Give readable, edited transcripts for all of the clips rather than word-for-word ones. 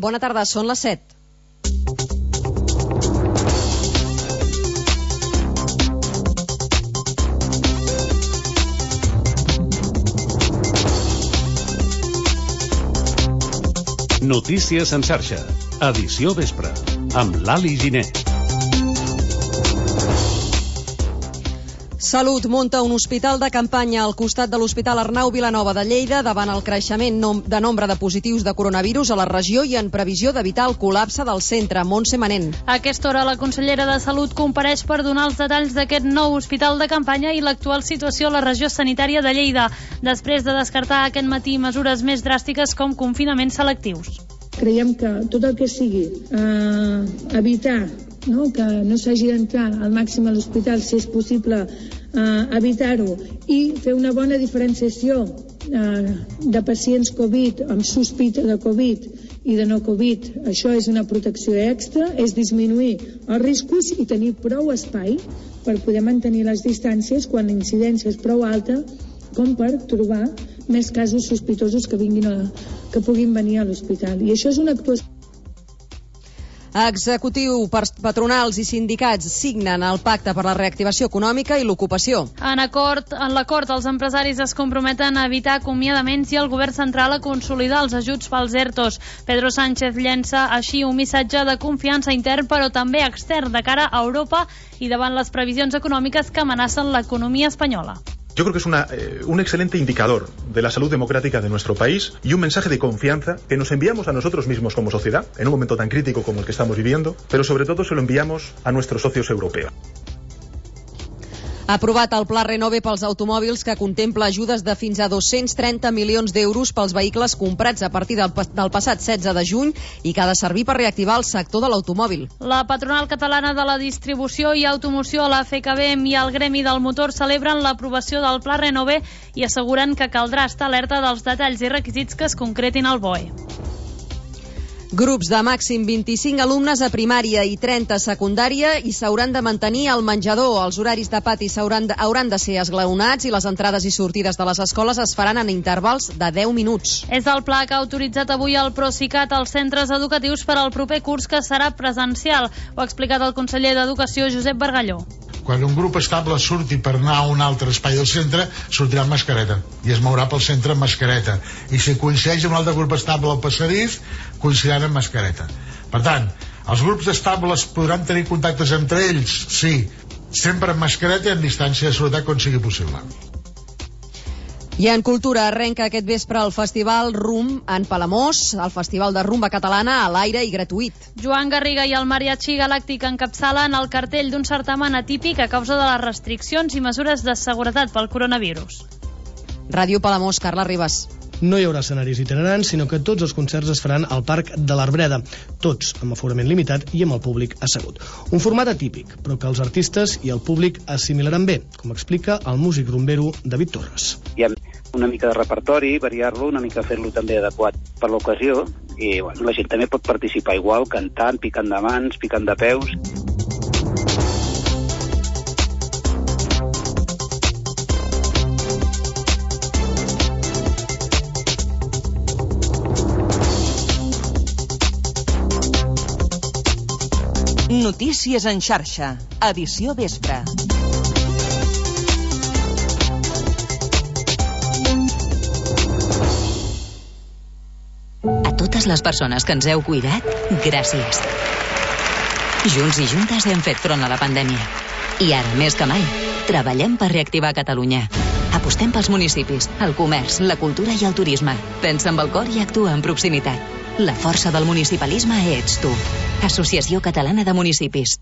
Bona tarda, són les 7. Notícies en xarxa, edició vespre, amb Lali Giner. Salut munta un hospital de campanya al costat de l'Hospital Arnau Vilanova de Lleida davant el creixement de nombre de positius de coronavirus a la regió i en previsió d'evitar el col·lapse del centre. Montse Manent. A aquesta hora la consellera de Salut compareix per donar els detalls d'aquest nou hospital de campanya i l'actual situació a la regió sanitària de Lleida, després de descartar aquest matí mesures més dràstiques com confinaments selectius. Creiem que tot el que sigui evitar que no s'hagi d'entrar al màxim a l'hospital, si és possible evitar-ho, i fer una bona diferenciació de pacients Covid amb sospita de Covid i de no Covid. Això és una protecció extra, és disminuir els riscos i tenir prou espai per poder mantenir les distàncies quan la incidència és prou alta com per trobar més casos sospitosos que puguin venir a l'hospital. I això és una actuació. Executiu, patronals i sindicats signen el pacte per la reactivació econòmica i l'ocupació. En l'acord, els empresaris es comprometen a evitar acomiadaments i el govern central a consolidar els ajuts pels ERTOs. Pedro Sánchez llença així un missatge de confiança intern però també extern de cara a Europa i davant les previsions econòmiques que amenacen l'economia espanyola. Yo creo que es un excelente indicador de la salud democrática de nuestro país y un mensaje de confianza que nos enviamos a nosotros mismos como sociedad, en un momento tan crítico como el que estamos viviendo, pero sobre todo se lo enviamos a nuestros socios europeos. Aprovat el Pla Renove pels automòbils que contempla ajudes de fins a 230 milions d'euros pels vehicles comprats a partir del passat 16 de juny i que ha de servir per reactivar el sector de l'automòbil. La patronal catalana de la distribució i automoció, la FECABEM i el gremi del motor celebren l'aprovació del Pla Renove i asseguren que caldrà estar alerta dels detalls i requisits que es concretin al BOE. Grups de màxim 25 alumnes a primària i 30 a secundària i s'hauran de mantenir al menjador. Els horaris de pati hauran de ser esglaonats i les entrades i sortides de les escoles es faran en intervals de 10 minuts. És el pla que ha autoritzat avui el Procicat als centres educatius per al proper curs, que serà presencial. Ho ha explicat el conseller d'Educació, Josep Bargalló. Quan un grup estable surti per anar a un altre espai del centre, sortirà amb mascareta i es mourà pel centre amb mascareta. I si coincideix amb un altre grup estable al passadís, coincidiran amb mascareta. Per tant, els grups estables podran tenir contactes entre ells? Sí, sempre amb mascareta i amb distància de seguretat quan sigui possible. I en cultura arrenca aquest vespre el Festival Rum en Palamós, el Festival de Rumba Catalana a l'aire i gratuït. Joan Garriga i el Mariachi Galàctic encapçalen el cartell d'un certamen atípic a causa de les restriccions i mesures de seguretat pel coronavirus. Ràdio Palamós, Carla Ribas. No hi haurà escenaris itinerants, sinó que tots els concerts es faran al Parc de l'Arbreda, tots amb aforament limitat i amb el públic assegut. Un format atípic, però que els artistes i el públic assimilaran bé, com explica el músic rumbero David Torres. Hi ha una mica de repertori, variar-lo, una mica fer-lo també adequat per l'ocasió, i la gent també pot participar igual, cantant, picant de mans, picant de peus. Notícies en xarxa, edició vespre. A totes les persones que ens heu cuidat, gràcies. Junts i juntes hem fet front a la pandèmia. I ara, més que mai, treballem per reactivar Catalunya. Apostem pels municipis, el comerç, la cultura i el turisme. Pensa amb el cor i actua amb proximitat. La força del municipalisme ets tu. Associació Catalana de Municipis.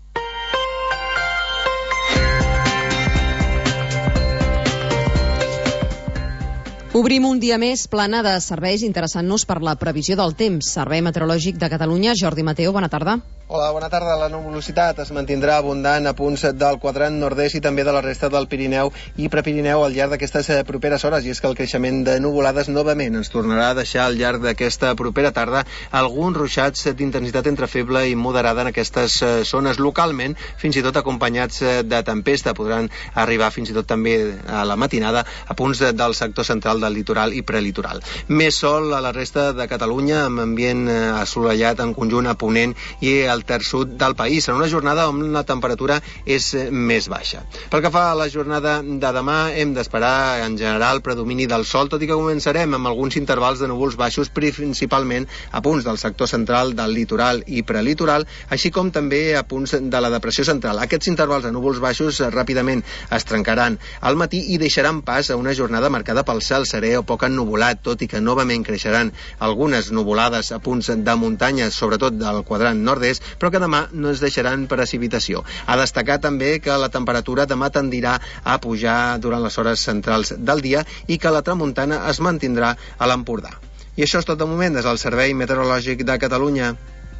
Obrim un dia més plana de serveis interessant-nos per la previsió del temps. Servei Meteorològic de Catalunya, Jordi Mateo, bona tarda. Hola, bona tarda. La nuvolositat es mantindrà abundant a punts del quadrant nord-est i també de la resta del Pirineu i Prepirineu al llarg d'aquestes properes hores, i és que el creixement de nuvolades novament ens tornarà a deixar al llarg d'aquesta propera tarda alguns ruixats d'intensitat entre feble i moderada en aquestes zones, localment fins i tot acompanyats de tempesta. Podran arribar fins i tot també a la matinada a punts del sector central del litoral i prelitoral. Més sol a la resta de Catalunya, amb ambient assolellat en conjunt a Ponent i al terç sud del país. Serà una jornada on la temperatura és més baixa. Pel que fa a la jornada de demà, hem d'esperar en general predomini del sol, tot i que començarem amb alguns intervals de núvols baixos, principalment a punts del sector central del litoral i prelitoral, així com també a punts de la depressió central. Aquests intervals de núvols baixos ràpidament es trencaran al matí i deixaran pas a una jornada marcada pel cel serè o poc ennuvolat, tot i que novament creixeran algunes nuvolades a punts de muntanya, sobretot del quadrant nord-est, però que demà no es deixaran precipitació. A destacar també que la temperatura demà tendirà a pujar durant les hores centrals del dia i que la tramuntana es mantindrà a l'Empordà. I això és tot de moment des del Servei Meteorològic de Catalunya.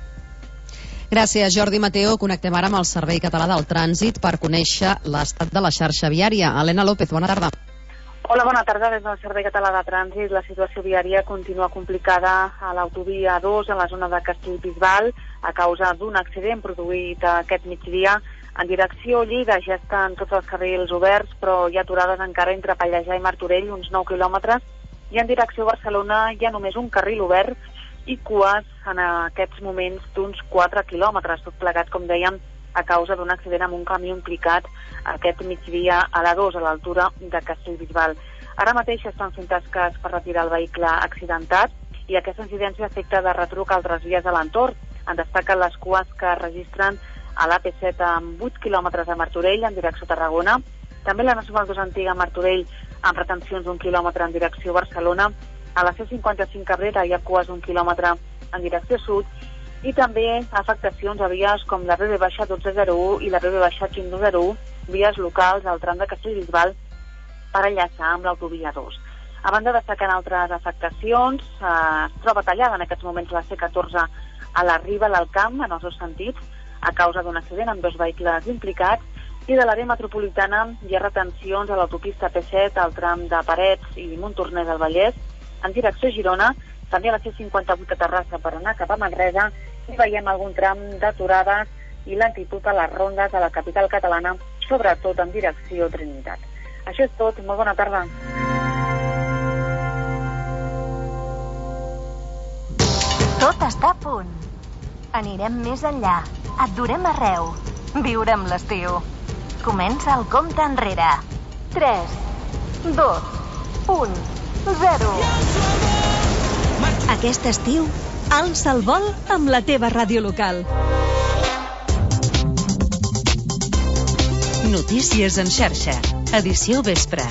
Gràcies, Jordi Mateo. Connectem ara amb el Servei Català del Trànsit per conèixer l'estat de la xarxa viària. Helena López, bona tarda. Hola, bona tarda. Des del Servei Català de Trànsit, la situació viària continua complicada a l'autovia A2 en la zona de Castellbisbal a causa d'un accident produït aquest migdia. En direcció Lleida ja estan tots els carrils oberts, però hi ha aturades encara entre Pallejà i Martorell, uns 9 quilòmetres, i en direcció Barcelona hi ha només un carril obert i cues en aquests moments d'uns 4 quilòmetres, tot plegat, com dèiem, a causa d'un accident amb un camió implicat aquest migdia a l'A2, a l'altura de Castellbisbal. Ara mateix estan fent tasques per retirar el vehicle accidentat i aquesta incidència afecta de retruc altres vies a l'entorn. En destaquen les cues que registren a l'AP7 amb 8 quilòmetres a Martorell en direcció Tarragona, també la Nacional 2 antiga a Martorell amb retencions d'1 quilòmetre en direcció Barcelona, a la C55 Cabrera hi ha cues d'1 quilòmetre en direcció sud i també afectacions a vies com la BB-1201 i la BB-1501, vies locals al tram de Castellbisbal per enllaçar amb l'autovia 2. A banda destacant altres afectacions, es troba tallada en aquests moments la C14 a la Riba a l'Alcamp en els dos sentits, a causa d'un accident amb 2 vehicles implicats, i de l'àrea metropolitana hi ha retencions a l'autopista P7 al tram de Parets i Montornès al Vallès, en direcció Girona, també a la C58 a Terrassa per anar cap a Manresa, i veiem algun tram d'aturades i lentitud a les rondes a la capital catalana, sobretot en direcció Trinitat. Això és tot, molt bona tarda. Tot està a punt. Anirem més enllà. Et durem arreu. Viurem l'estiu. Comença el compte enrere. 3, 2, 1, 0. Aquest estiu, alça el vol amb la teva ràdio local. Notícies en xarxa. Edició vespre.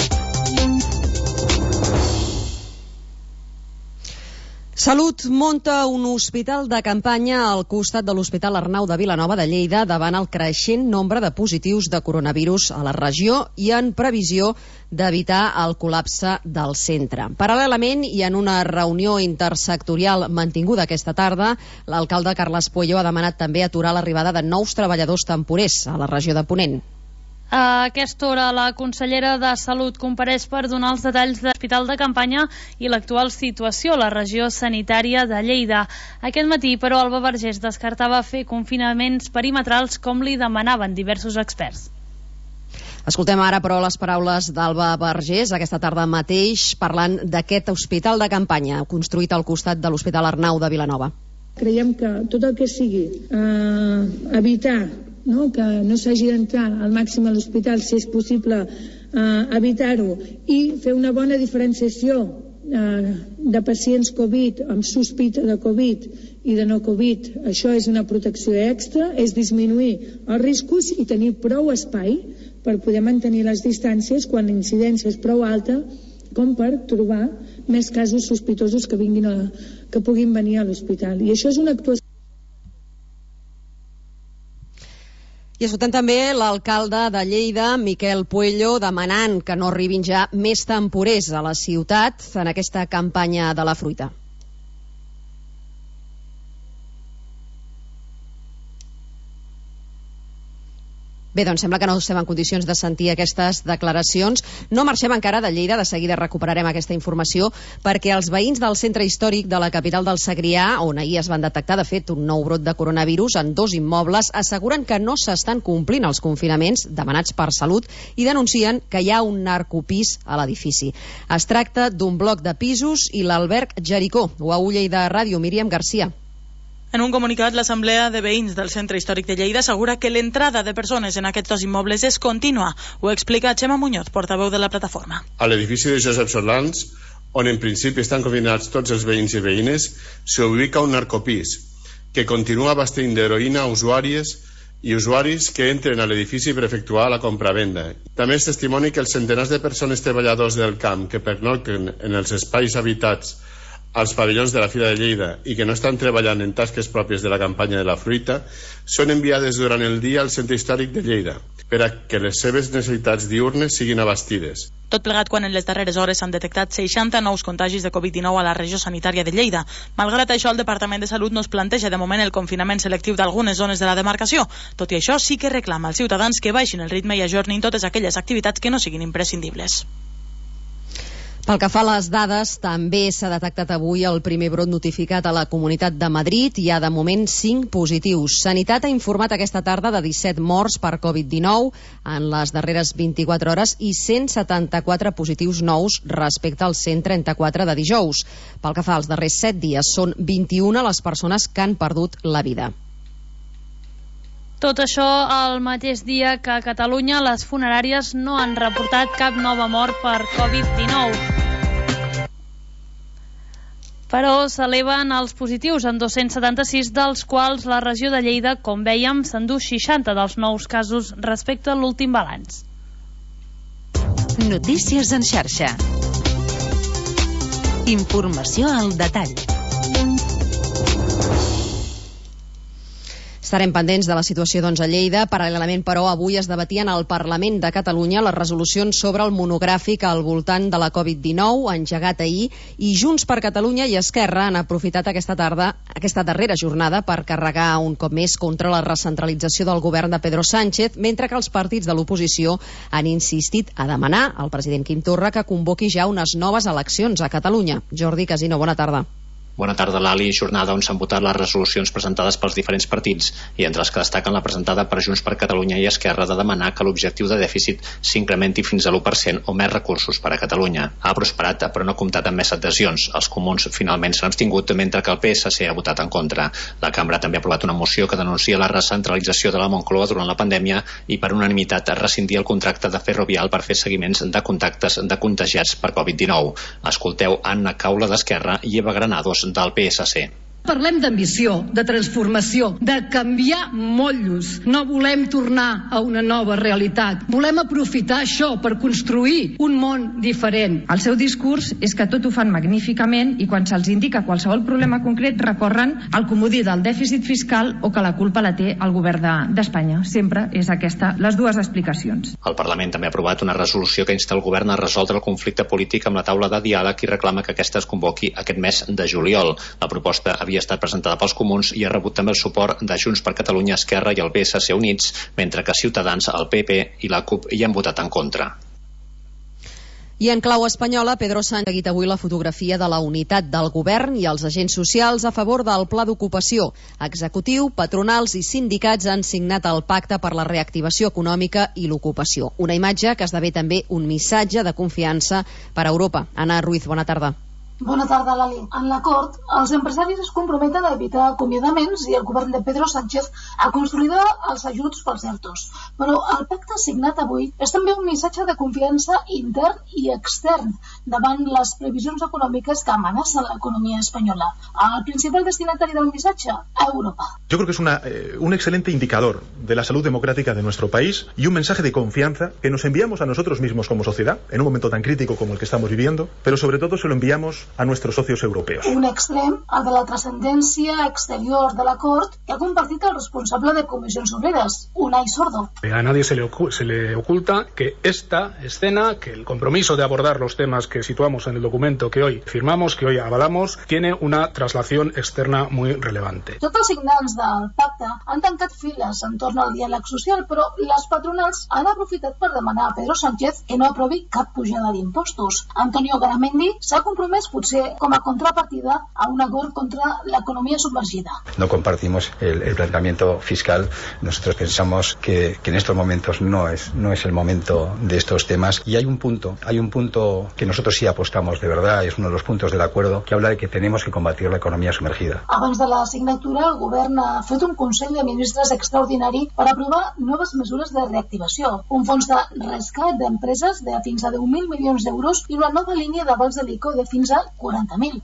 Salut munta un hospital de campanya al costat de l'Hospital Arnau de Vilanova de Lleida davant el creixent nombre de positius de coronavirus a la regió i en previsió d'evitar el col·lapse del centre. Paral·lelament, i en una reunió intersectorial mantinguda aquesta tarda, l'alcalde Carles Pueyo ha demanat també aturar l'arribada de nous treballadors temporers a la regió de Ponent. A aquesta hora, la consellera de Salut compareix per donar els detalls de l'hospital de campanya i l'actual situació a la regió sanitària de Lleida. Aquest matí, però, Alba Vergés descartava fer confinaments perimetrals com li demanaven diversos experts. Escoltem ara, però, les paraules d'Alba Vergés aquesta tarda mateix parlant d'aquest hospital de campanya construït al costat de l'Hospital Arnau de Vilanova. Creiem que tot el que sigui evitar que no s'hagi d'entrar al màxim a l'hospital, si és possible evitar-ho, i fer una bona diferenciació de pacients Covid amb sospita de Covid i de no Covid. Això és una protecció extra, és disminuir els riscos i tenir prou espai per poder mantenir les distàncies quan la incidència és prou alta com per trobar més casos sospitosos que puguin venir a l'hospital. I això és una actuació. I escoltem també l'alcalde de Lleida, Miquel Puello, demanant que no arribin ja més temporers a la ciutat en aquesta campanya de la fruita. Bé, doncs sembla que no estem en condicions de sentir aquestes declaracions. No marxem encara de Lleida, de seguida recuperarem aquesta informació, perquè els veïns del centre històric de la capital del Segrià, on ahir es van detectar, de fet, un nou brot de coronavirus en 2 immobles, asseguren que no s'estan complint els confinaments demanats per Salut i denuncien que hi ha un narcopís a l'edifici. Es tracta d'un bloc de pisos i l'alberg Jericó. UAU Lleida Ràdio, Míriam Garcia. En un comunicat, l'Assemblea de Veïns del Centre Històric de Lleida assegura que l'entrada de persones en aquests 2 immobles és contínua. Ho explica Xema Muñoz, portaveu de la plataforma. A l'edifici de Josep Solans, on en principi estan confinats tots els veïns i veïnes, s'ubica un narcopís que continua abastint d'heroïna a usuàries i usuaris que entren a l'edifici per efectuar la compra-venda. També és testimoni que els centenars de persones treballadors del camp que pernocten en els espais habitats als pavellons de la Fira de Lleida i que no estan treballant en tasques pròpies de la campanya de la fruita són enviades durant el dia al Centre Històric de Lleida per a que les seves necessitats diürnes siguin abastides. Tot plegat quan en les darreres hores s'han detectat 60 nous contagis de Covid-19 a la regió sanitària de Lleida. Malgrat això, el Departament de Salut no es planteja de moment el confinament selectiu d'algunes zones de la demarcació. Tot i això, sí que reclama als ciutadans que baixin el ritme i ajornin totes aquelles activitats que no siguin imprescindibles. Pel que fa a les dades, també s'ha detectat avui el primer brot notificat a la Comunitat de Madrid. Hi ha de moment 5 positius. Sanitat ha informat aquesta tarda de 17 morts per Covid-19 en les darreres 24 hores i 174 positius nous respecte als 134 de dijous. Pel que fa als darrers 7 dies, són 21 les persones que han perdut la vida. Tot això el mateix dia que a Catalunya les funeràries no han reportat cap nova mort per Covid-19. Però s'eleven els positius en 276, dels quals la regió de Lleida, com vèiem, s'endú 60 dels nous casos respecte a l'últim balanç. Notícies en xarxa. Informació al detall. Estarem pendents de la situació a Lleida. Paral·lelament, però, avui es debatien al Parlament de Catalunya les resolucions sobre el monogràfic al voltant de la Covid-19, engegat ahir, i Junts per Catalunya i Esquerra han aprofitat aquesta darrera jornada per carregar un cop més contra la recentralització del govern de Pedro Sánchez, mentre que els partits de l'oposició han insistit a demanar al president Quim Torra que convoqui ja unes noves eleccions a Catalunya. Jordi Casino, bona tarda. Bona tarda, Lali. Jornada on s'han votat les resolucions presentades pels diferents partits i entre les que destaquen la presentada per Junts per Catalunya i Esquerra de demanar que l'objectiu de dèficit s'incrementi fins a l'1% o més recursos per a Catalunya. Ha prosperat, però no ha comptat amb més adhesions. Els comuns finalment s'han abstingut, mentre que el PSC ha votat en contra. La cambra també ha aprovat una moció que denuncia la recentralització de la Moncloa durant la pandèmia i per unanimitat rescindir el contracte de Ferrovial per fer seguiments de contactes de contagiats per Covid-19. Escolteu Anna Caula d'Esquerra i Eva Granados del PSC. Parlem d'ambició, de transformació, de canviar motllos. No volem tornar a una nova realitat. Volem aprofitar això per construir un món diferent. El seu discurs és que tot ho fan magníficament i quan se'ls indica qualsevol problema concret recorren al comodí del dèficit fiscal o que la culpa la té el govern d'Espanya. Sempre és aquesta les dues explicacions. El Parlament també ha aprovat una resolució que insta el govern a resoldre el conflicte polític amb la taula de diàleg i reclama que aquesta es convoqui aquest mes de juliol. La proposta havia estat presentada pels comuns i ha rebut també el suport de Junts per Catalunya, Esquerra i el PSC Units, mentre que Ciutadans, el PP i la CUP hi han votat en contra. I en clau espanyola, Pedro Sánchez ha seguit avui la fotografia de la unitat del govern i els agents socials a favor del pla d'ocupació. Executiu, patronals i sindicats han signat el pacte per la reactivació econòmica i l'ocupació. Una imatge que esdevé també un missatge de confiança per a Europa. Anna Ruiz, bona tarda. Bona tarda, Lali. En l'acord, els empresaris es comprometen a evitar acomiadaments i el govern de Pedro Sánchez a consolidar els ajuts pels ertos. Però el pacte signat avui és també un missatge de confiança intern i extern davant les previsions econòmiques que amenacen l'economia espanyola. El principal destinatari del missatge, Europa. Yo creo que es un excelente indicador de la salud democrática de nuestro país y un mensaje de confianza que nos enviamos a nosotros mismos como sociedad en un momento tan crítico como el que estamos viviendo, pero sobre todo se lo enviamos a nuestros socios europeos. Un extrem, el de la trascendència exterior de l'acord, que ha compartit el responsable de Comissions Obreres, Unai Sordo. A nadie se le oculta que esta escena, que el compromiso de abordar los temas que situamos en el documento que hoy firmamos, que hoy avalamos, tiene una traslación externa muy relevante. Tots els signants del pacte han tancat files entorn al diàleg social, però les patronals han aprofitat per demanar a Pedro Sánchez que no aprovi cap pujada d'impostos. Antonio Garamendi s'ha compromès potser com a contrapartida a un acord contra l'economia submergida. No compartimos el planteamiento fiscal. Nosotros pensamos que en estos momentos no es el momento de estos temas, y hay un punto que nosotros sí apostamos de verdad, es uno de los puntos del acuerdo, que habla de que tenemos que combatir la economía sumergida. Abans de la signatura, el govern ha fet un Consell de Ministres extraordinari per aprovar noves mesures de reactivació, un fons de rescat d'empreses de fins a 10.000 milions d'euros i una nova línia d'avals de l'ICO de fins a 40.000.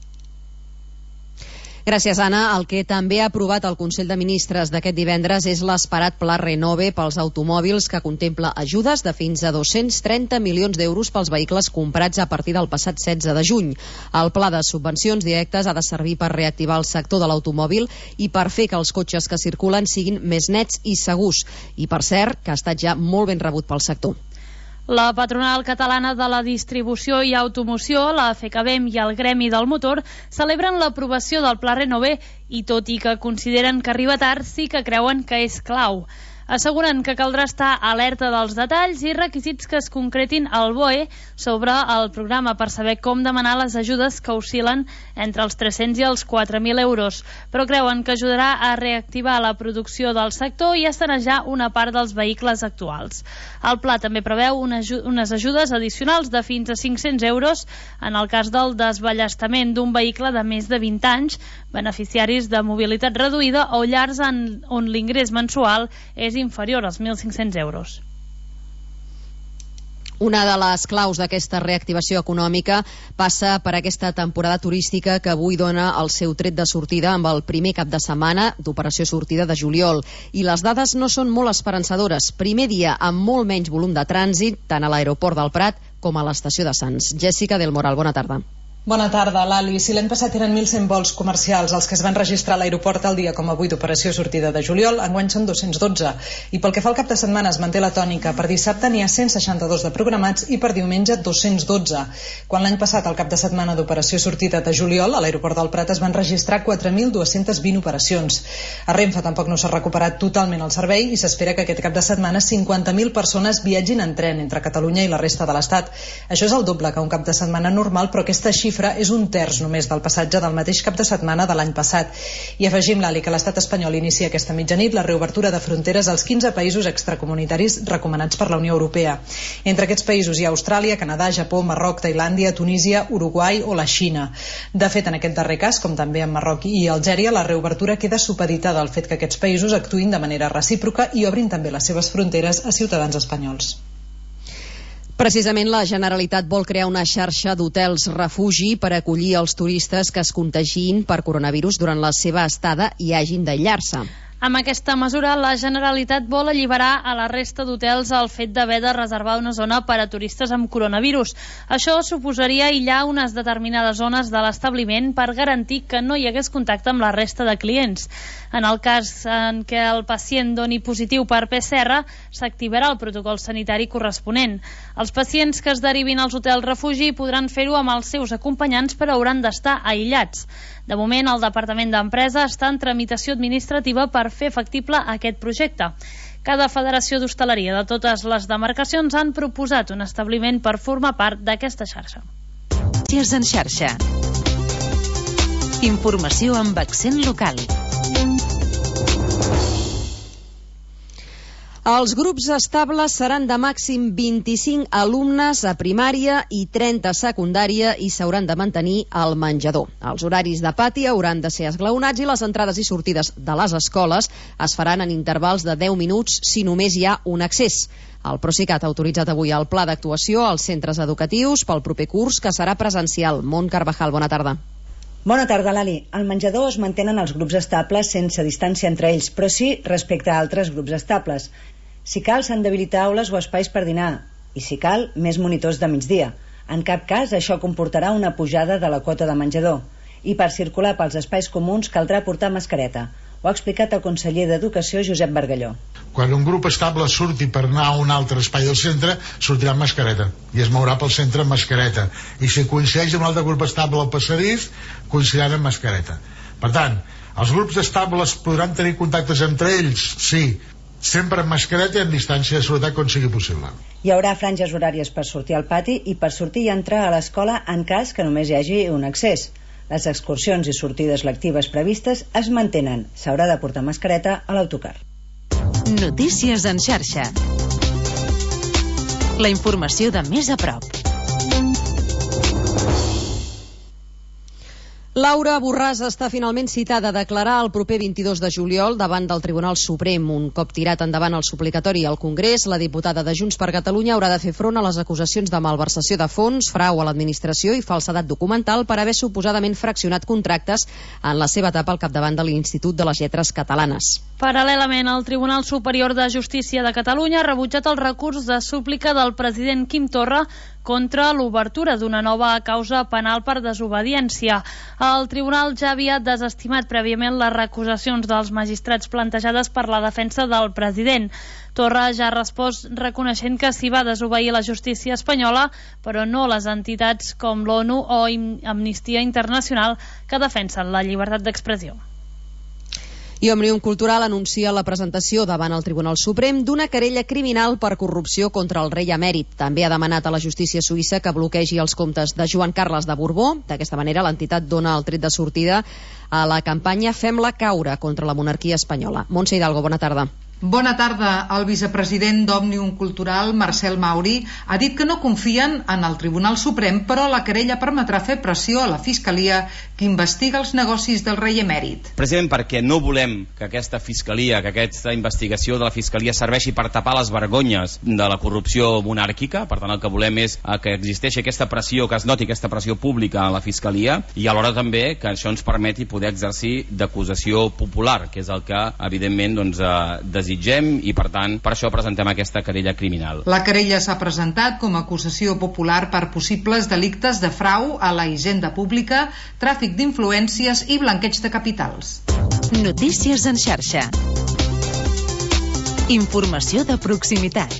Gràcies, Anna. El que també ha aprovat el Consell de Ministres d'aquest divendres és l'esperat Pla Renove pels automòbils, que contempla ajudes de fins a 230 milions d'euros pels vehicles comprats a partir del passat 16 de juny. El pla de subvencions directes ha de servir per reactivar el sector de l'automòbil i per fer que els cotxes que circulen siguin més nets i segurs. I, per cert, que ha estat ja molt ben rebut pel sector. La patronal catalana de la distribució i automoció, la FECABEM i el Gremi del Motor celebren l'aprovació del Pla Renove i, tot i que consideren que arriba tard, sí que creuen que és clau. Asseguren que caldrà estar alerta dels detalls i requisits que es concretin al BOE sobre el programa per saber com demanar les ajudes que oscil·len entre els 300 i els 4.000 euros, però creuen que ajudarà a reactivar la producció del sector i a sanejar una part dels vehicles actuals. El pla també preveu unes ajudes addicionals de fins a 500 euros en el cas del desballestament d'un vehicle de més de 20 anys, beneficiaris de mobilitat reduïda o llars on l'ingrés mensual és inferior als 1.500 euros. Una de les claus d'aquesta reactivació econòmica passa per aquesta temporada turística que avui dona el seu tret de sortida amb el primer cap de setmana d'operació sortida de juliol. I les dades no són molt esperançadores. Primer dia amb molt menys volum de trànsit, tant a l'aeroport del Prat com a l'estació de Sants. Jessica del Moral, bona tarda. Bona tarda, Lali. Si l'any passat eren 1.100 vols comercials els que es van registrar a l'aeroport al dia com avui d'operació sortida de juliol, enguany són 212. I pel que fa al cap de setmana es manté la tònica. Per dissabte n'hi ha 162 de programats i per diumenge 212. Quan l'any passat al cap de setmana d'operació sortida de juliol a l'aeroport del Prat es van registrar 4.220 operacions. A Renfe tampoc no s'ha recuperat totalment el servei i s'espera que aquest cap de setmana 50.000 persones viatgin en tren entre Catalunya i la resta de l'Estat. Això és el doble que un cap de setmana normal, però aquesta xifra és un terç només del passatge del mateix cap de setmana de l'any passat. I afegim, Lali, que l'estat espanyol inicia aquesta mitjanit la reobertura de fronteres als 15 països extracomunitaris recomanats per la Unió Europea. Entre aquests països hi ha Austràlia, Canadà, Japó, Marroc, Tailàndia, Tunísia, Uruguai o la Xina. De fet, en aquest darrer cas, com també en Marroc i Algèria, la reobertura queda supeditada al fet que aquests països actuïn de manera recíproca i obrin també les seves fronteres a ciutadans espanyols. Precisament la Generalitat vol crear una xarxa d'hotels refugi per acollir els turistes que es contagin per coronavirus durant la seva estada i hagin d'aïllar-se. Amb aquesta mesura, la Generalitat vol alliberar a la resta d'hotels el fet d'haver de reservar una zona per a turistes amb coronavirus. Això suposaria aïllar unes determinades zones de l'establiment per garantir que no hi hagués contacte amb la resta de clients. En el cas en què el pacient doni positiu per PCR, s'activarà el protocol sanitari corresponent. Els pacients que es derivin als hotels refugi podran fer-ho amb els seus acompanyants, però hauran d'estar aïllats. De moment, el Departament d'Empresa està en tramitació administrativa per fer factible aquest projecte. Cada federació d'hostaleria de totes les demarcacions han proposat un establiment per formar part d'aquesta xarxa. Notícies en xarxa. Informació amb accent local. Els grups estables seran de màxim 25 alumnes a primària i 30 a secundària i s'hauran de mantenir al menjador. Els horaris de pati hauran de ser esglaonats i les entrades i sortides de les escoles es faran en intervals de 10 minuts si només hi ha un accés. El Procicat ha autoritzat avui el pla d'actuació als centres educatius pel proper curs, que serà presencial. Mont Carvajal, bona tarda. Bona tarda, Lali. Al menjador es mantenen els grups estables sense distància entre ells, però sí respecte a altres grups estables. Si cal, s'han d'habilitar aules o espais per dinar, i si cal, més monitors de migdia. En cap cas això comportarà una pujada de la quota de menjador. I per circular pels espais comuns caldrà portar mascareta. Ho ha explicat el conseller d'Educació, Josep Bargalló. Quan un grup estable surti per anar a un altre espai del centre, sortirà amb mascareta i es mourà pel centre amb mascareta. I si coincideix amb un altre grup estable al passadís, coincidiran amb mascareta. Per tant, els grups estables podran tenir contactes entre ells? Sí, sempre amb mascareta i amb distància de seguretat quan sigui possible. Hi haurà franges horàries per sortir al pati i per sortir i entrar a l'escola en cas que només hi hagi un accés. Les excursions i sortides lectives previstes es mantenen. S'haurà de portar mascareta a l'autocar. Notícies en xarxa. La informació de més a prop. Laura Borràs està finalment citada a declarar el proper 22 de juliol davant del Tribunal Suprem. Un cop tirat endavant el suplicatori al Congrés, la diputada de Junts per Catalunya haurà de fer front a les acusacions de malversació de fons, frau a l'administració i falsedat documental per haver suposadament fraccionat contractes en la seva etapa al capdavant de l'Institut de les Lletres Catalanes. Paral·lelament, el Tribunal Superior de Justícia de Catalunya ha rebutjat el recurs de súplica del president Quim Torra contra l'obertura d'una nova causa penal per desobediència. El tribunal ja havia desestimat prèviament les recusacions dels magistrats plantejades per la defensa del president. Torra ja ha respost reconeixent que s'hi va desobeir la justícia espanyola, però no les entitats com l'ONU o Amnistia Internacional que defensen la llibertat d'expressió. I Òmnium Cultural anuncia la presentació davant el Tribunal Suprem d'una querella criminal per corrupció contra el rei emèrit. També ha demanat a la justícia suïssa que bloquegi els comptes de Joan Carles de Borbó. D'aquesta manera, l'entitat dona el tret de sortida a la campanya Fem-la caure contra la monarquia espanyola. Montse Hidalgo, bona tarda. Bona tarda. El vicepresident d'Òmnium Cultural, Marcel Mauri, ha dit que no confien en el Tribunal Suprem, però la querella permetrà fer pressió a la Fiscalia que investiga els negocis del rei emèrit. Precisament perquè no volem que aquesta Fiscalia, que aquesta investigació de la Fiscalia serveixi per tapar les vergonyes de la corrupció monàrquica. Per tant, el que volem és que existeixi aquesta pressió, que es noti aquesta pressió pública a la Fiscalia, i alhora també que això ens permeti poder exercir d'acusació popular, que és el que evidentment desitgem, i per tant per això presentem aquesta querella criminal. La querella s'ha presentat com a acusació popular per possibles delictes de frau a la hisenda pública, tràfic d'influències i blanqueig de capitals. Notícies en xarxa. Informació de proximitat.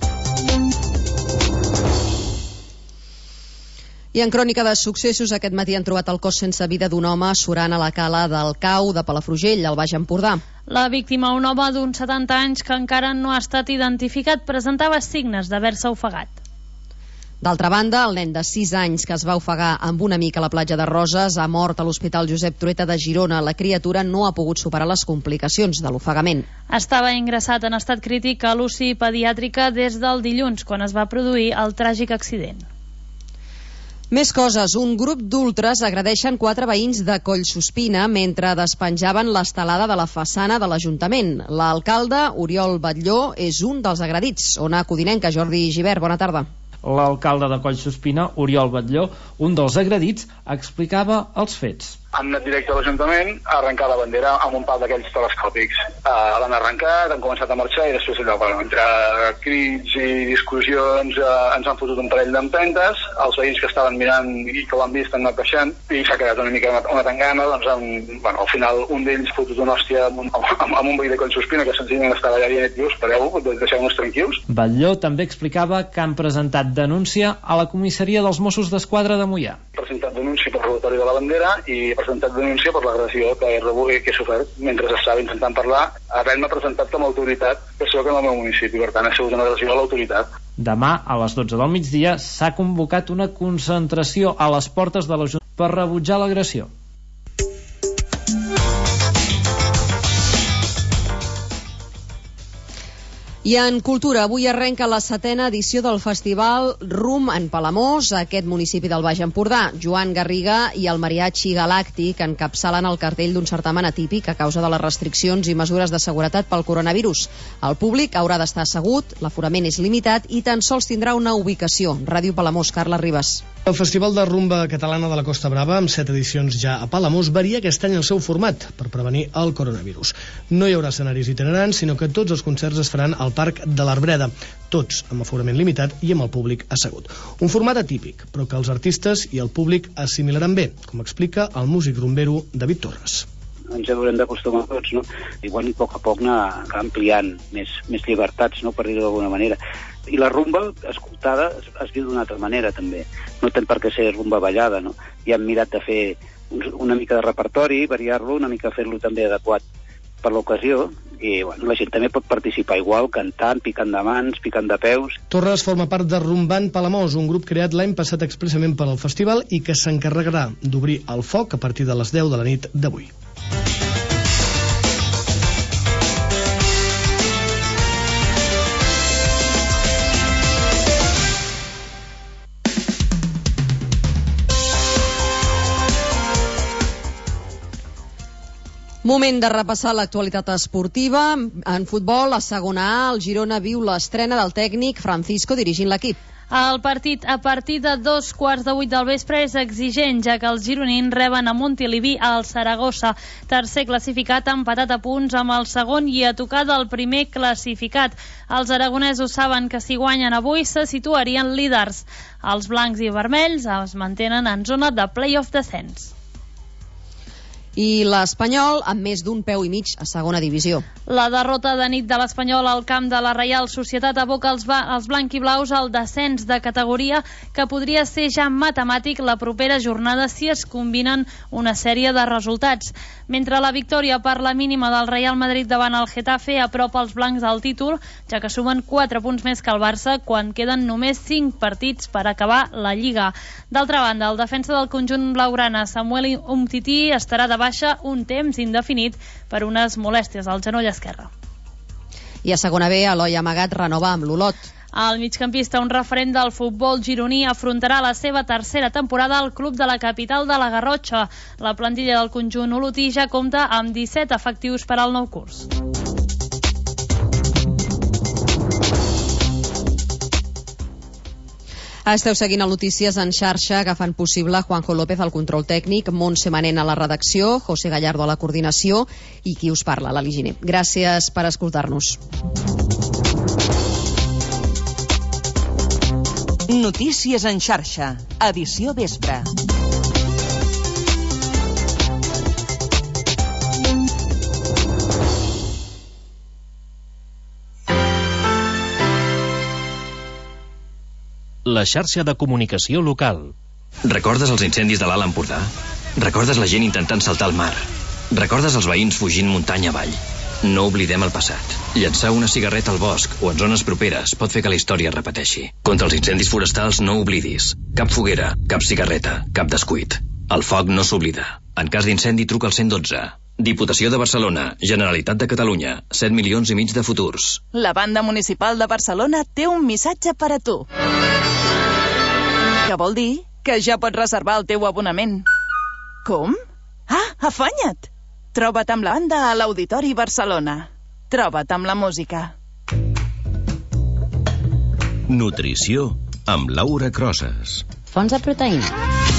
I en crònica de successos, aquest matí han trobat el cos sense vida d'un home surant a la cala del Cau de Palafrugell, al Baix Empordà. La víctima, un home d'uns 70 anys que encara no ha estat identificat, presentava signes d'haver-se ofegat. D'altra banda, el nen de 6 anys que es va ofegar amb un amic a la platja de Roses ha mort a l'Hospital Josep Trueta de Girona. La criatura no ha pogut superar les complicacions de l'ofegament. Estava ingressat en estat crític a l'UCI pediàtrica des del dilluns, quan es va produir el tràgic accident. Més coses. Un grup d'ultres agredeixen 4 veïns de Collsospina mentre despenjaven l'estelada de la façana de l'Ajuntament. L'alcalde, Oriol Batlló, és un dels agredits. Ona Codinenca, Jordi Givert, bona tarda. L'alcalde de Collsospina, Oriol Batlló, un dels agredits, explicava els fets. Han anat directe a l'Ajuntament a arrencar la bandera amb un pal d'aquells telescòpics. L'han arrencat, han començat a marxar i després allò, entre crits i discussions ens han fotut un parell d'empentes. Els veïns que estaven mirant i que ho han vist han anat baixant i s'ha quedat una mica una tangana. Al final un d'ells ha fotut una hòstia amb un veí de Collsospina que senzillament estava allà dient: espereu, deixeu-nos tranquils. Batlló també explicava que han presentat denúncia a la comissaria dels Mossos d'Esquadra de Moià. He presentat denúncia per robatori de la bandera i he presentat denúncia per l'agressió que he sofert mentre estava intentant parlar, havent-me presentat com a autoritat que soc en el meu municipi. Per tant, ha sigut una agressió a l'autoritat. Demà, a les 12 del migdia, s'ha convocat una concentració a les portes de l'Ajuntament per rebutjar l'agressió. I en cultura, avui arrenca la 7ª edició del festival Rum en Palamós, aquest municipi del Baix Empordà. Joan Garriga i el Mariachi Galàctic encapçalen el cartell d'un certamen atípic a causa de les restriccions i mesures de seguretat pel coronavirus. El públic haurà d'estar assegut, l'aforament és limitat i tan sols tindrà una ubicació. Ràdio Palamós, Carla Ribas. El Festival de Rumba Catalana de la Costa Brava, amb 7 edicions ja a Palamós, varia aquest any el seu format per prevenir el coronavirus. No hi haurà escenaris itinerants, sinó que tots els concerts es faran al Parc de l'Arbreda, tots amb aforament limitat i amb el públic assegut. Un format atípic, però que els artistes i el públic assimilaran bé, com explica el músic rumbero David Torres. Ens haurem d'acostumar tots, no? Igual a poc anar ampliant més llibertats, no? Per dir-ho d'alguna manera. I la rumba, escoltada, es viu d'una altra manera, també. No té per què ser rumba ballada, no? I hem mirat de fer una mica de repertori, variar-lo, una mica fer-lo també adequat per l'ocasió, i bueno, la gent també pot participar igual, cantant, picant de mans, picant de peus. Torres forma part de Rumbant Palamós, un grup creat l'any passat expressament per al festival i que s'encarregarà d'obrir el foc a partir de les 10 de la nit d'avui. Moment de repassar l'actualitat esportiva. En futbol, a segona A, el Girona viu l'estrena del tècnic Francisco dirigint l'equip. El partit a partir de 7:15 del vespre és exigent, ja que els gironins reben a Montilivi al Saragossa, tercer classificat, empatat a punts amb el segon i a tocar del primer classificat. Els aragonesos saben que si guanyen avui se situarien líders. Els blancs i vermells es mantenen en zona de play-off descens. I l'Espanyol amb més d'un peu i mig a segona divisió. La derrota de nit de l'Espanyol al camp de la Reial Societat aboca els blanquiblaus al descens de categoria, que podria ser ja matemàtic la propera jornada si es combinen una sèrie de resultats. Mentre la victòria per la mínima del Real Madrid davant el Getafe apropa els blancs al títol, ja que sumen 4 punts més que el Barça quan queden només 5 partits per acabar la Lliga. D'altra banda, el defensa del conjunt blaugrana, Samuel Umtiti, estarà de baixa un temps indefinit per unes molèsties al genoll esquerre. I a segona B, Eloi Amagat renova amb l'Olot. El migcampista, un referent del futbol gironí, afrontarà la seva tercera temporada al club de la capital de la Garrotxa. La plantilla del conjunt olotí ja compta amb 17 efectius per al nou curs. Esteu seguint el Notícies en xarxa, que fan possible Juanjo López al control tècnic, Montse Manent a la redacció, José Gallardo a la coordinació i qui us parla, l'Ali Giner. Gràcies per escoltar-nos. Notícies en xarxa, edició vespre. La xarxa de comunicació local. Recordes els incendis de l'Alt Empordà? Recordes la gent intentant saltar al mar? Recordes els veïns fugint muntanya avall? No oblidem el passat. Llançar una cigarreta al bosc o en zones properes pot fer que la història es repeteixi. Contra els incendis forestals no oblidis. Cap foguera, cap cigarreta, cap descuit. El foc no s'oblida. En cas d'incendi, truca al 112. Diputació de Barcelona, Generalitat de Catalunya, 7,5 milions de futurs. La Banda Municipal de Barcelona té un missatge per a tu. Que vol dir que ja pots reservar el teu abonament. Com? Ah, afanya't! Troba't amb la banda a l'Auditori Barcelona. Troba't amb la música. Nutrició amb Laura Crosses. Fonts de proteïna.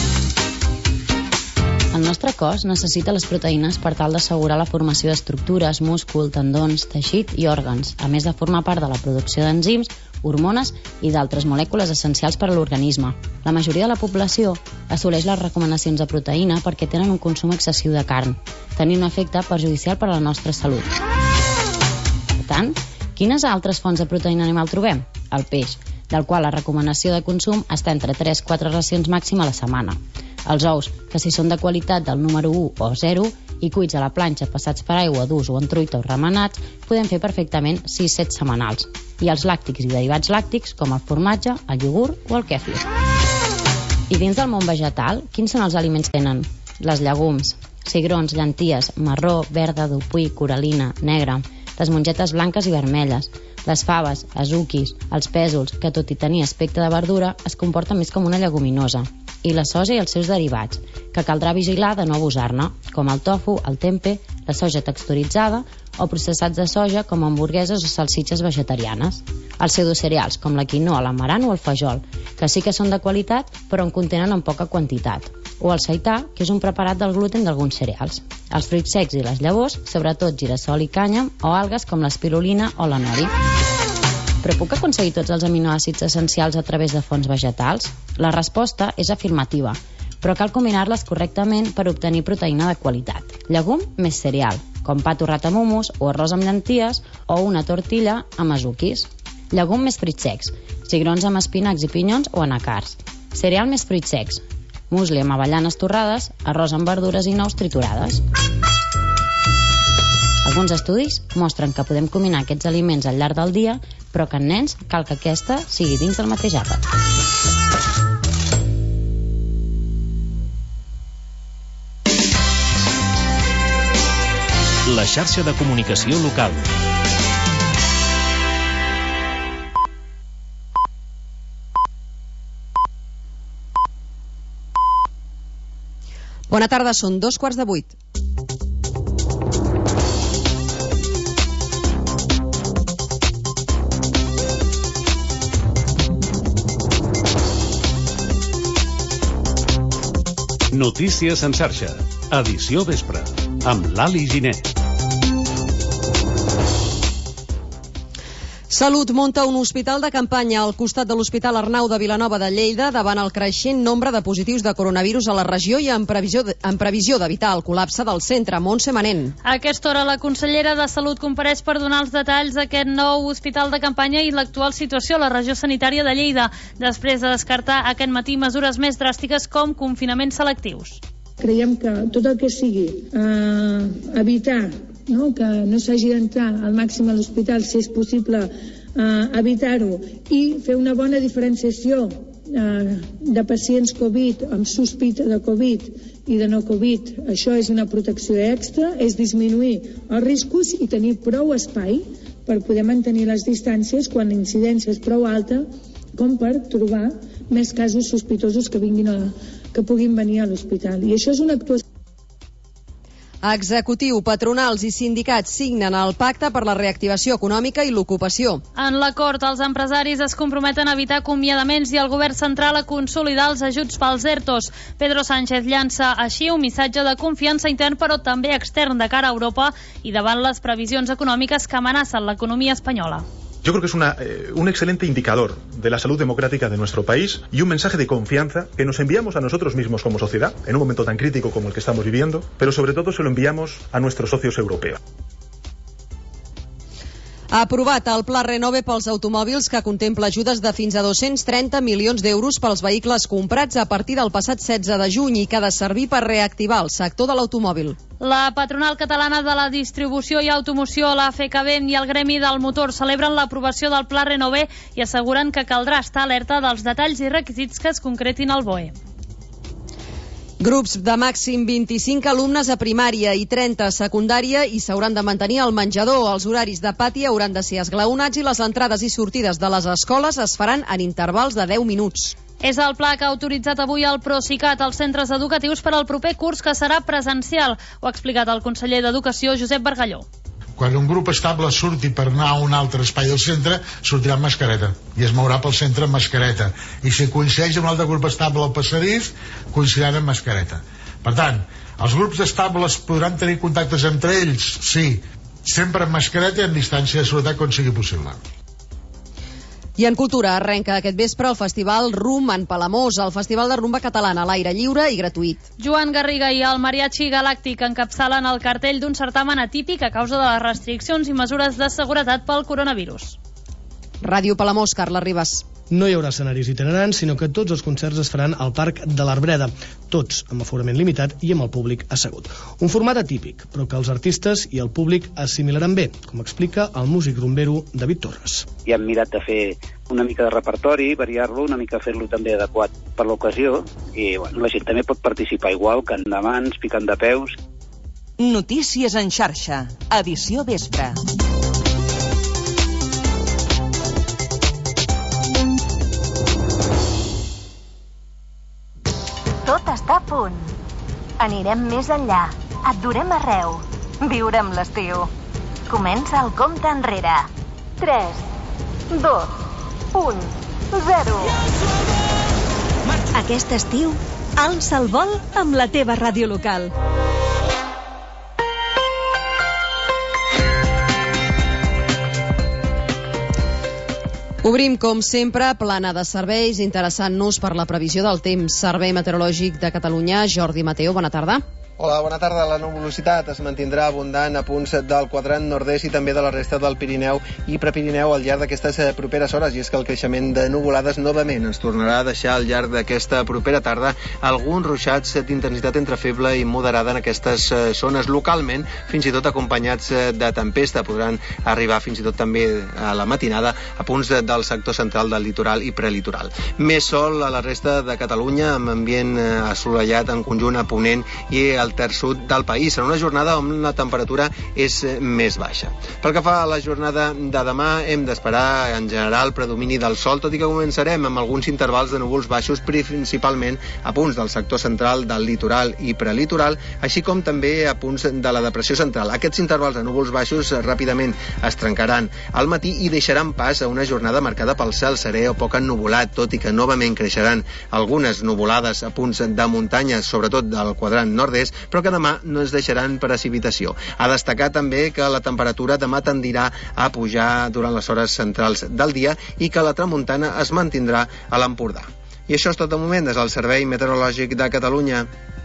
El nostre cos necessita les proteïnes per tal d'assegurar la formació d'estructures, múscul, tendons, teixit i òrgans, a més de formar part de la producció d'enzims, hormones i d'altres molècules essencials per a l'organisme. La majoria de la població assoleix les recomanacions de proteïna perquè tenen un consum excessiu de carn, tenint un efecte perjudicial per a la nostra salut. Per tant, quines altres fonts de proteïna animal trobem? El peix, del qual la recomanació de consum està entre 3-4 racions màxima a la setmana. Els ous, que si són de qualitat del número 1 o 0 i cuits a la planxa passats per aigua durs o en truita o remenats, podem fer perfectament 6-7 setmanals. I els làctics i derivats làctics, com el formatge, el iogurt o el kèfir. I dins del món vegetal, quins són els aliments que tenen? Les llegums, cigrons, llenties, marró, verda, dupuí, coralina, negra, les mongetes blanques i vermelles, les faves, azuquis, els pèsols, que tot i tenir aspecte de verdura, es comporten més com una lleguminosa, i la soja i els seus derivats, que caldrà vigilar de no abusar-ne, com el tofu, el tempe, la soja texturitzada o processats de soja com hamburgueses o salsitxes vegetarianes. Els pseudocereals, com la quinoa, l'amaranth o el fajol, que sí que són de qualitat però en contenen en poca quantitat. O el seità, que és un preparat del gluten d'alguns cereals. Els fruits secs i les llavors, sobretot girassol i cànyam, o algues com l'espirulina o la nori. Però puc aconseguir tots els aminoàcids essencials a través de fonts vegetals? La resposta és afirmativa, però cal combinar-les correctament per obtenir proteïna de qualitat. Llegum més cereal, com pa torrat amb hummus o arròs amb llenties o una tortilla amb azuquis. Llegum més fruits secs, cigrons amb espinacs i pinyons o anacards. Cereal més fruits secs, musli amb avellanes torrades, arròs amb verdures i nous triturades. Alguns estudis mostren que podem combinar aquests aliments al llarg del dia, però que en nens cal que aquesta sigui dins del mateix àpat. La xarxa de comunicació local. Bona tarda, són 7:45. Notícies en xarxa. Edició vespre. Amb l'Ali Giner. Salut munta un hospital de campanya al costat de l'Hospital Arnau de Vilanova de Lleida davant el creixent nombre de positius de coronavirus a la regió i en previsió d'evitar el col·lapse del centre. Montse Manent. A aquesta hora la consellera de Salut compareix per donar els detalls d'aquest nou hospital de campanya i l'actual situació a la regió sanitària de Lleida, després de descartar aquest matí mesures més dràstiques com confinaments selectius. Creiem que tot el que sigui evitar que no s'hagi d'entrar al màxim a l'hospital, si és possible evitar-ho, i fer una bona diferenciació de pacients Covid amb sospita de Covid i de no Covid. Això és una protecció extra, és disminuir els riscos i tenir prou espai per poder mantenir les distàncies quan la incidència és prou alta com per trobar més casos sospitosos que puguin venir a l'hospital. I això és una actuació. Executiu, patronals i sindicats signen el pacte per la reactivació econòmica i l'ocupació. En l'acord, els empresaris es comprometen a evitar acomiadaments i el govern central a consolidar els ajuts pels ERTOs. Pedro Sánchez llança així un missatge de confiança intern però també extern de cara a Europa i davant les previsions econòmiques que amenacen l'economia espanyola. Yo creo que es un excelente indicador de la salud democrática de nuestro país y un mensaje de confianza que nos enviamos a nosotros mismos como sociedad, en un momento tan crítico como el que estamos viviendo, pero sobre todo se lo enviamos a nuestros socios europeos. Ha aprovat el Pla Renove pels automòbils que contempla ajudes de fins a 230 milions d'euros pels vehicles comprats a partir del passat 16 de juny i que ha de servir per reactivar el sector de l'automòbil. La patronal catalana de la distribució i automoció, la FECABEM i el Gremi del Motor celebren l'aprovació del Pla Renove i asseguren que caldrà estar alerta dels detalls i requisits que es concretin al BOE. Grups de màxim 25 alumnes a primària i 30 a secundària i s'hauran de mantenir al menjador. Els horaris de pati hauran de ser esglaonats i les entrades i sortides de les escoles es faran en intervals de 10 minuts. És el pla que ha autoritzat avui el Procicat als centres educatius per al proper curs, que serà presencial. Ho ha explicat el conseller d'Educació, Josep Bargalló. Quan un grup estable surti per anar a un altre espai del centre, sortirà amb mascareta i es mourà pel centre amb mascareta, i si coincideix amb un altre grup estable al passadís, coincidiran amb mascareta. Per tant, els grups estables podran tenir contactes entre ells? Sí, sempre amb mascareta i amb distància de seguretat quan sigui possible. I en cultura arrenca aquest vespre el Festival RUM en Palamós, el festival de rumba catalana a l'aire lliure i gratuït. Joan Garriga i el Mariachi Galàctic encapçalen el cartell d'un certamen atípic a causa de les restriccions i mesures de seguretat pel coronavirus. Ràdio Palamós, Carla Ribas. No hi haurà escenaris itinerants, sinó que tots els concerts es faran al Parc de l'Arbreda, tots amb aforament limitat i amb el públic assegut. Un format atípic, però que els artistes i el públic assimilaran bé, com explica el músic rumbero David Torres. I hem mirat de fer una mica de repertori, variar-lo, una mica fer-lo també adequat per l'ocasió, i la gent també pot participar igual, cant de mans, picant de peus. Notícies en xarxa, edició vespre. Tot està a punt. Anirem més enllà. Et durem arreu. Viurem l'estiu. Comença el compte enrere. 3, 2, 1, 0. Aquest estiu, alça el vol amb la teva ràdio local. Obrim, com sempre, plana de serveis, interessant-nos per la previsió del temps. Servei Meteorològic de Catalunya, Jordi Mateo, bona tarda. Hola, bona tarda. La nuvolositat es mantindrà abundant a punts del quadrant nord-est i també de la resta del Pirineu i Prepirineu al llarg d'aquestes properes hores, i és que el creixement de nuvolades novament ens tornarà a deixar al llarg d'aquesta propera tarda alguns ruixats d'intensitat entre feble i moderada en aquestes zones, localment, fins i tot acompanyats de tempesta. Podran arribar fins i tot també a la matinada a punts del sector central del litoral i prelitoral. Més sol a la resta de Catalunya, amb ambient assolellat en conjunt a ponent i al terç sud del país. Serà una jornada on la temperatura és més baixa. Pel que fa a la jornada de demà, hem d'esperar en general predomini del sol, tot i que començarem amb alguns intervals de núvols baixos, principalment a punts del sector central del litoral i prelitoral, així com també a punts de la depressió central. Aquests intervals de núvols baixos ràpidament es trencaran al matí i deixaran pas a una jornada marcada pel cel serè o poc ennuvolat, tot i que novament creixeran algunes nuvolades a punts de muntanya, sobretot del quadrant nord-est, però que demà no es deixaran precipitació. A destacar també que la temperatura demà tendirà a pujar durant les hores centrals del dia i que la tramuntana es mantindrà a l'Empordà. I això és tot de moment des del Servei Meteorològic de Catalunya.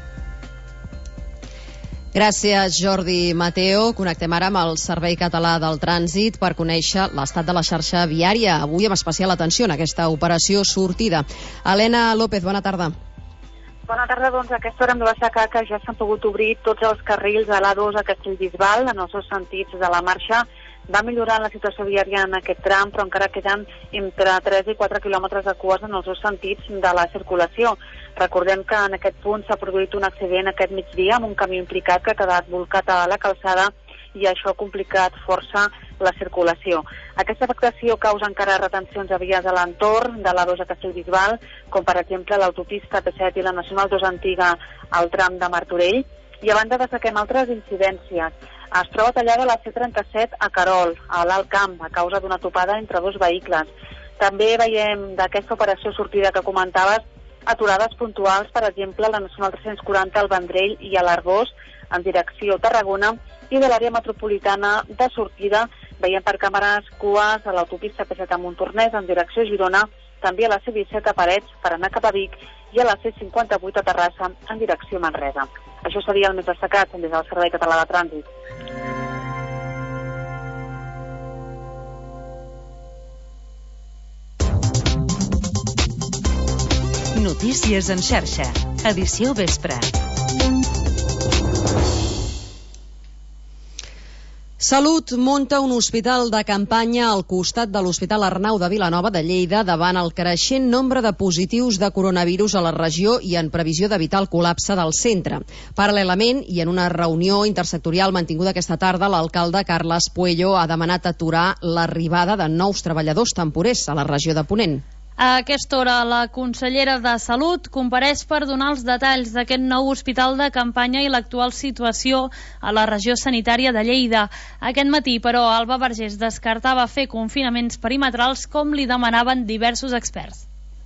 Gràcies, Jordi Mateo. Connectem ara amb el Servei Català del Trànsit per conèixer l'estat de la xarxa viària, avui amb especial atenció en aquesta operació sortida. Helena López, bona tarda. Bona tarda, doncs a aquesta hora hem de destacar que ja s'han pogut obrir tots els carrils a l'A2 a Castellbisbal en els dos sentits de la marxa. Va millorar la situació viària en aquest tram, però encara queden entre 3 i 4 quilòmetres de cues en els dos sentits de la circulació. Recordem que en aquest punt s'ha produït un accident aquest migdia amb un camió implicat que ha quedat bolcat a la calçada i això ha complicat força la circulació. Aquesta afectació causa encara retencions de vies a l'entorn de l'A2 a Castellbisbal, com per exemple l'autopista P7 i la Nacional 2 antiga al tram de Martorell, i a banda destaquem altres incidències. Es troba tallada la C37 a Querol, a l'Alt Camp, a causa d'una topada entre dos vehicles. També veiem d'aquesta operació sortida que comentaves aturades puntuals, per exemple, la Nacional 340 al Vendrell i a l'Arbós, en direcció Tarragona, i de l'àrea metropolitana de sortida veiem per càmeres cues a l'autopista P7 a Montornès en direcció Girona, també a la C17 a Parets per anar cap a Vic i a la C58 a Terrassa en direcció Manresa. Això seria el més destacat des del Servei Català de Trànsit. Notícies en xarxa, edició vespre. Salut munta un hospital de campanya al costat de l'Hospital Arnau de Vilanova de Lleida davant el creixent nombre de positius de coronavirus a la regió i en previsió d'evitar el col·lapse del centre. Paral·lelament, i en una reunió intersectorial mantinguda aquesta tarda, l'alcalde Carles Puello ha demanat aturar l'arribada de nous treballadors temporers a la regió de Ponent. A aquesta hora, la consellera de Salut compareix per donar els detalls d'aquest nou hospital de campanya i l'actual situació a la regió sanitària de Lleida. Aquest matí, però, Alba Vergés descartava fer confinaments perimetrals com li demanaven diversos experts.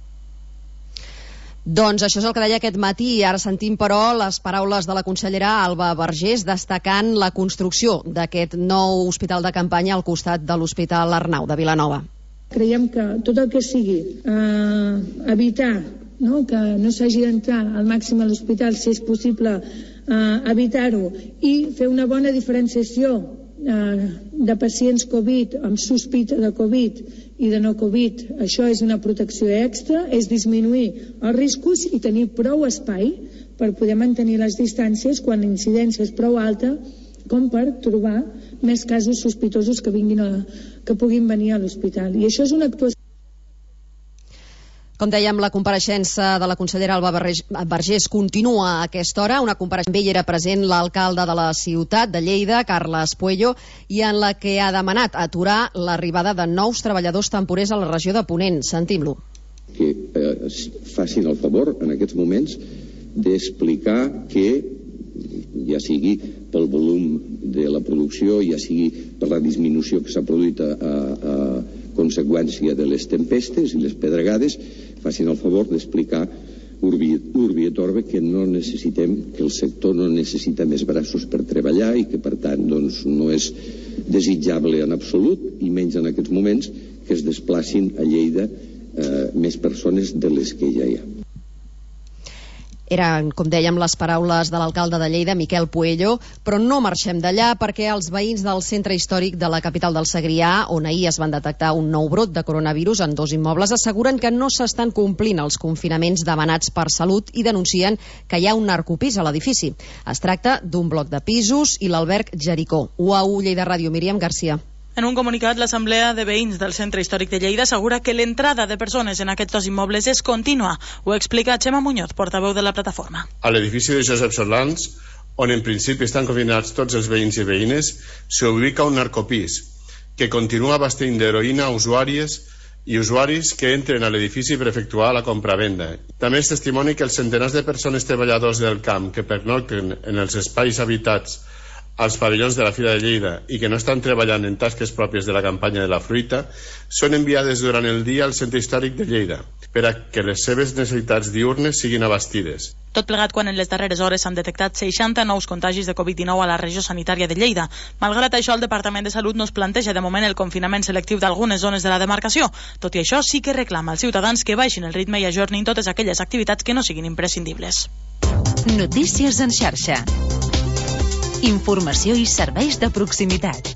Doncs això és el que deia aquest matí i ara sentim, però, les paraules de la consellera Alba Vergés destacant la construcció d'aquest nou hospital de campanya al costat de l'Hospital Arnau de Vilanova. Creiem que tot el que sigui evitar que no s'hagi d'entrar al màxim a l'hospital, si és possible evitar-ho, i fer una bona diferenciació de pacients Covid amb sospita de Covid i de no Covid. Això és una protecció extra, és disminuir els riscos i tenir prou espai per poder mantenir les distàncies quan la incidència és prou alta com per trobar més casos sospitosos que puguin venir a l'hospital. I això és una actuació. Com dèiem, la compareixença de la consellera Alba Vergés continua a aquesta hora. Una compareixença també hi era present l'alcalde de la ciutat de Lleida, Carles Puello, i en la que ha demanat aturar l'arribada de nous treballadors temporers a la regió de Ponent. Sentim-lo. Que facin el favor en aquests moments d'explicar que ja sigui pel volum de la producció, ja sigui per la disminució que s'ha produït a conseqüència de les tempestes i les pedregades, facin el favor d'explicar urbi et orbi que no necessitem, que el sector no necessita més braços per treballar i que per tant doncs, no és desitjable en absolut, i menys en aquests moments, que es desplacin a Lleida més persones de les que ja hi ha. Eren, com dèiem, les paraules de l'alcalde de Lleida, Miquel Puello, però no marxem d'allà perquè els veïns del centre històric de la capital del Segrià, on ahir es van detectar un nou brot de coronavirus en 2 immobles, asseguren que no s'estan complint els confinaments demanats per Salut i denuncien que hi ha un narcopís a l'edifici. Es tracta d'un bloc de pisos i l'alberg Jericó. UAU Lleida Ràdio, Míriam Garcia. En un comunicat, l'Assemblea de Veïns del Centre Històric de Lleida assegura que l'entrada de persones en aquests 2 immobles és contínua. Ho explica Xema Muñoz, portaveu de la plataforma. A l'edifici de Josep Solans, on en principi estan confinats tots els veïns i veïnes, s'ubica un narcopís que continua abastint d'heroïna a usuàries i usuaris que entren a l'edifici per efectuar la compravenda. També és testimoni que els centenars de persones treballadors del camp que pernocten en els espais habitats als pavellons de la Fira de Lleida i que no estan treballant en tasques pròpies de la campanya de la fruita són enviades durant el dia al Centre Històric de Lleida per a que les seves necessitats diürnes siguin abastides. Tot plegat quan en les darreres hores s'han detectat 60 nous contagis de Covid-19 a la regió sanitària de Lleida. Malgrat això, el Departament de Salut no es planteja de moment el confinament selectiu d'algunes zones de la demarcació. Tot i això, sí que reclama als ciutadans que baixin el ritme i ajornin totes aquelles activitats que no siguin imprescindibles. Notícies en xarxa. Informació i serveis de proximitat.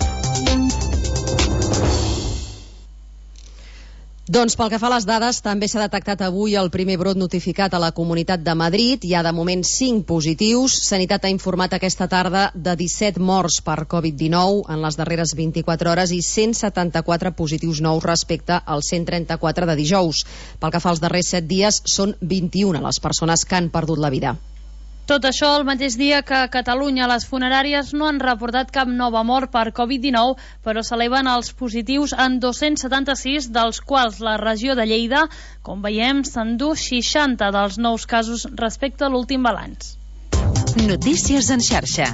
Doncs pel que fa a les dades, també s'ha detectat avui el primer brot notificat a la Comunitat de Madrid. Hi ha de moment 5 positius. Sanitat ha informat aquesta tarda de 17 morts per Covid-19 en les darreres 24 hores i 174 positius nous respecte als 134 de dijous. Pel que fa als darrers 7 dies, són 21 les persones que han perdut la vida. Tot això el mateix dia que a Catalunya les funeràries no han reportat cap nova mort per Covid-19, però s'eleven els positius en 276, dels quals la regió de Lleida, com veiem, s'endú 60 dels nous casos respecte a l'últim balanç. Notícies en xarxa.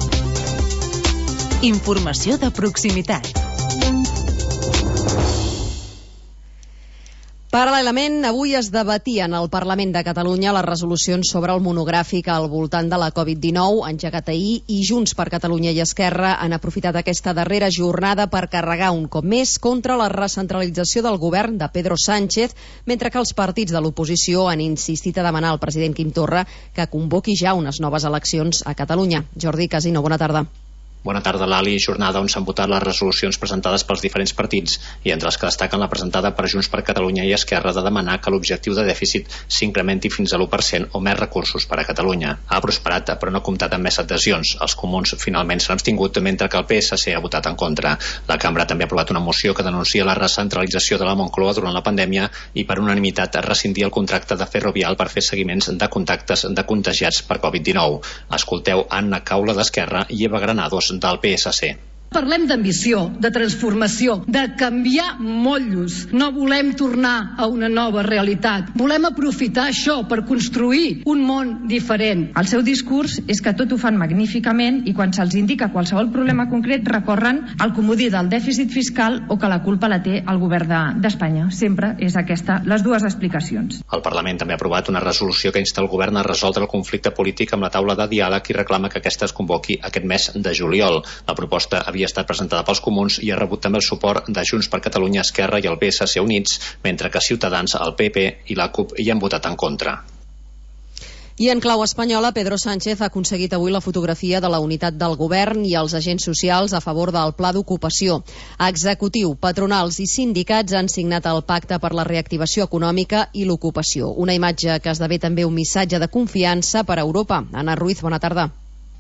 Informació de proximitat. Paral·lelament, avui es debatien al Parlament de Catalunya les resolucions sobre el monogràfic al voltant de la Covid-19, engegat ahir, i Junts per Catalunya i Esquerra han aprofitat aquesta darrera jornada per carregar un cop més contra la recentralització del govern de Pedro Sánchez, mentre que els partits de l'oposició han insistit a demanar al president Quim Torra que convoqui ja unes noves eleccions a Catalunya. Jordi Casino, bona tarda. Bona tarda, Lali. Jornada on s'han votat les resolucions presentades pels diferents partits i entre les que destaquen la presentada per Junts per Catalunya i Esquerra de demanar que l'objectiu de dèficit s'incrementi fins a l'1% o més recursos per a Catalunya. Ha prosperat, però no ha comptat amb més adhesions. Els comuns finalment s'han abstingut, mentre que el PSC ha votat en contra. La cambra també ha aprovat una moció que denuncia la recentralització de la Moncloa durant la pandèmia i per unanimitat rescindir el contracte de Ferrovial per fer seguiments de contactes de contagiats per Covid-19. Escolteu Anna Caula d'Esquerra i Eva Granados del PSC. Parlem d'ambició, de transformació, de canviar motllos. No volem tornar a una nova realitat. Volem aprofitar això per construir un món diferent. El seu discurs és que tot ho fan magníficament i quan se'ls indica qualsevol problema concret recorren al comodí del dèficit fiscal o que la culpa la té el govern d'Espanya. Sempre és aquesta les dues explicacions. El Parlament també ha aprovat una resolució que insta el govern a resoldre el conflicte polític amb la taula de diàleg i reclama que aquesta es convoqui aquest mes de juliol. La proposta havia estat presentada pels comuns i ha rebut també el suport de Junts per Catalunya, Esquerra i el PSC Units, mentre que Ciutadans, el PP i la CUP hi han votat en contra. I en clau espanyola, Pedro Sánchez ha aconseguit avui la fotografia de la unitat del govern i els agents socials a favor del pla d'ocupació. Executiu, patronals i sindicats han signat el pacte per la reactivació econòmica i l'ocupació. Una imatge que esdevé també un missatge de confiança per a Europa. Anna Ruiz, bona tarda.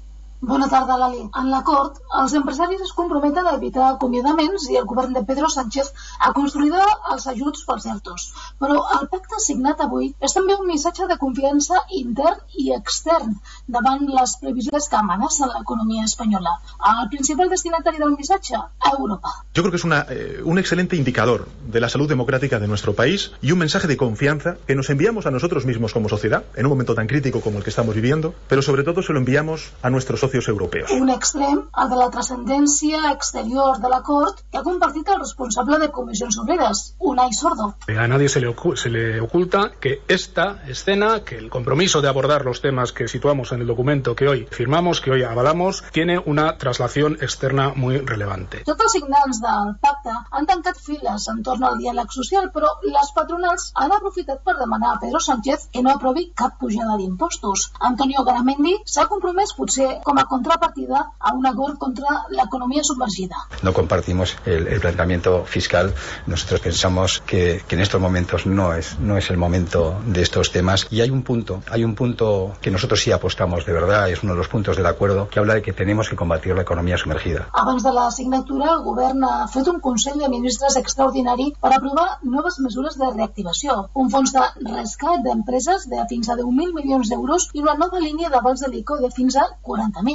Bona tarda, Lali. En l'acord, els empresaris es comprometen a evitar acomiadaments i el govern de Pedro Sánchez a consolidar els ajuts pels ERTOs. Però el pacte signat avui és també un missatge de confiança intern i extern davant les previsions que amenacen l'economia espanyola. El principal destinatari del missatge, Europa. Yo creo que es un excelente indicador de la salud democrática de nuestro país y un mensaje de confianza que nos enviamos a nosotros mismos como sociedad, en un momento tan crítico como el que estamos viviendo, pero sobre todo se lo enviamos a nuestros socios europeos. Un extrem, el de la trascendència exterior de l'acord, que ha compartit el responsable de Comissions Obreres, Unai Sordo. A nadie se le oculta que esta escena, que el compromiso de abordar los temas que situamos en el documento que hoy firmamos, que hoy avalamos, tiene una traslación externa muy relevante. Tots els signants del pacte han tancat files entorn al diàleg social, però les patronals han aprofitat per demanar a Pedro Sánchez que no aprovi cap pujada d'impostos. Antonio Garamendi s'ha compromès potser com a contrapartida a un acord contra la economía submergida. No compartimos el planteamiento fiscal. Nosotros pensamos que en estos momentos no es el momento de estos temas, y hay un punto que nosotros sí apostamos de verdad, es uno de los puntos del acuerdo, que habla de que tenemos que combatir la economía sumergida. Abans de la signatura, el govern ha fet un Consell de Ministres extraordinari per aprovar noves mesures de reactivació, un fons de rescat d'empreses de fins a 10.000 milions d'euros i una nova línia d'avals de l'ICO de fins a 40.000.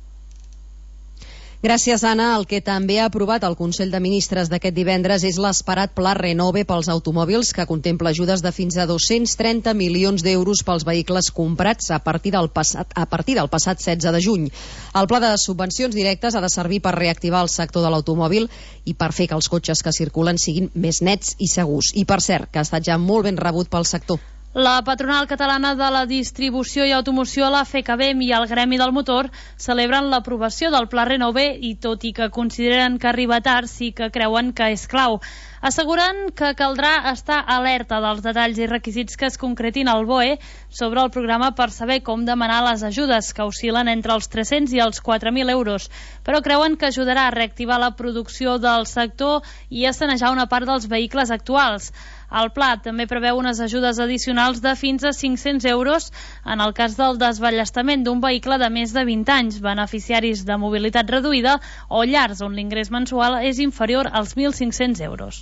Gràcies, Anna. El que també ha aprovat el Consell de Ministres d'aquest divendres és l'esperat Pla Renove pels automòbils, que contempla ajudes de fins a 230 milions d'euros pels vehicles comprats a partir del passat 16 de juny. El pla de subvencions directes ha de servir per reactivar el sector de l'automòbil i per fer que els cotxes que circulen siguin més nets i segurs. I, per cert, que ha estat ja molt ben rebut pel sector. La patronal catalana de la distribució i automoció, la FECABEM, i el Gremi del Motor celebren l'aprovació del Pla Renove i, tot i que consideren que arriba tard, sí que creuen que és clau. Asseguren que caldrà estar alerta dels detalls i requisits que es concretin al BOE sobre el programa per saber com demanar les ajudes, que oscil·len entre els 300 i els 4.000 euros, però creuen que ajudarà a reactivar la producció del sector i a sanejar una part dels vehicles actuals. El pla també preveu unes ajudes addicionals de fins a 500 euros en el cas del desballestament d'un vehicle de més de 20 anys, beneficiaris de mobilitat reduïda o llars on l'ingrés mensual és inferior als 1.500 euros.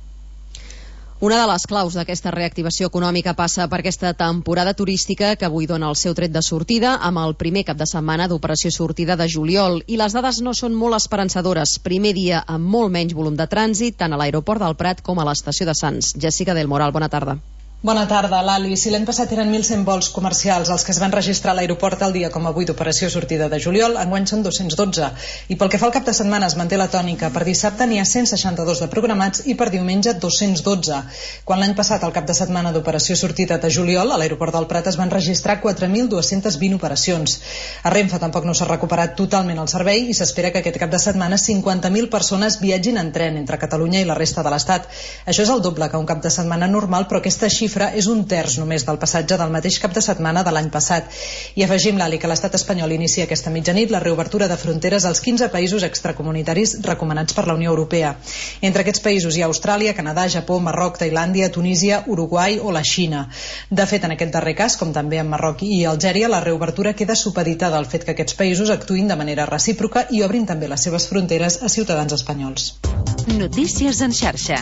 Una de les claus d'aquesta reactivació econòmica passa per aquesta temporada turística que avui dona el seu tret de sortida amb el primer cap de setmana d'operació sortida de juliol, i les dades no són molt esperançadores. Primer dia amb molt menys volum de trànsit tant a l'aeroport del Prat com a l'estació de Sants. Jessica del Moral, bona tarda. Bona tarda, Lali. Si l'any passat eren 1.100 vols comercials els que es van registrar a l'aeroport al dia com avui d'operació sortida de juliol, enguany són 212. I pel que fa al cap de setmana es manté la tònica. Per dissabte n'hi ha 162 de programats i per diumenge 212. Quan l'any passat al cap de setmana d'operació sortida de juliol a l'aeroport del Prat es van registrar 4.220 operacions. A Renfe tampoc no s'ha recuperat totalment el servei i s'espera que aquest cap de setmana 50.000 persones viatgin en tren entre Catalunya i la resta de l'Estat. Això és el doble que un cap de setmana normal, però aquesta xifra és un terç només del passatge del mateix cap de setmana de l'any passat. I afegim, Lali, que l'estat espanyol inicia aquesta mitjanit la reobertura de fronteres als 15 països extracomunitaris recomanats per la Unió Europea. Entre aquests països hi ha Austràlia, Canadà, Japó, Marroc, Tailàndia, Tunísia, Uruguai o la Xina. De fet, en aquest darrer cas, com també en Marroc i Algèria, la reobertura queda supeditada al fet que aquests països actuïn de manera recíproca i obrin també les seves fronteres a ciutadans espanyols. Notícies en xarxa.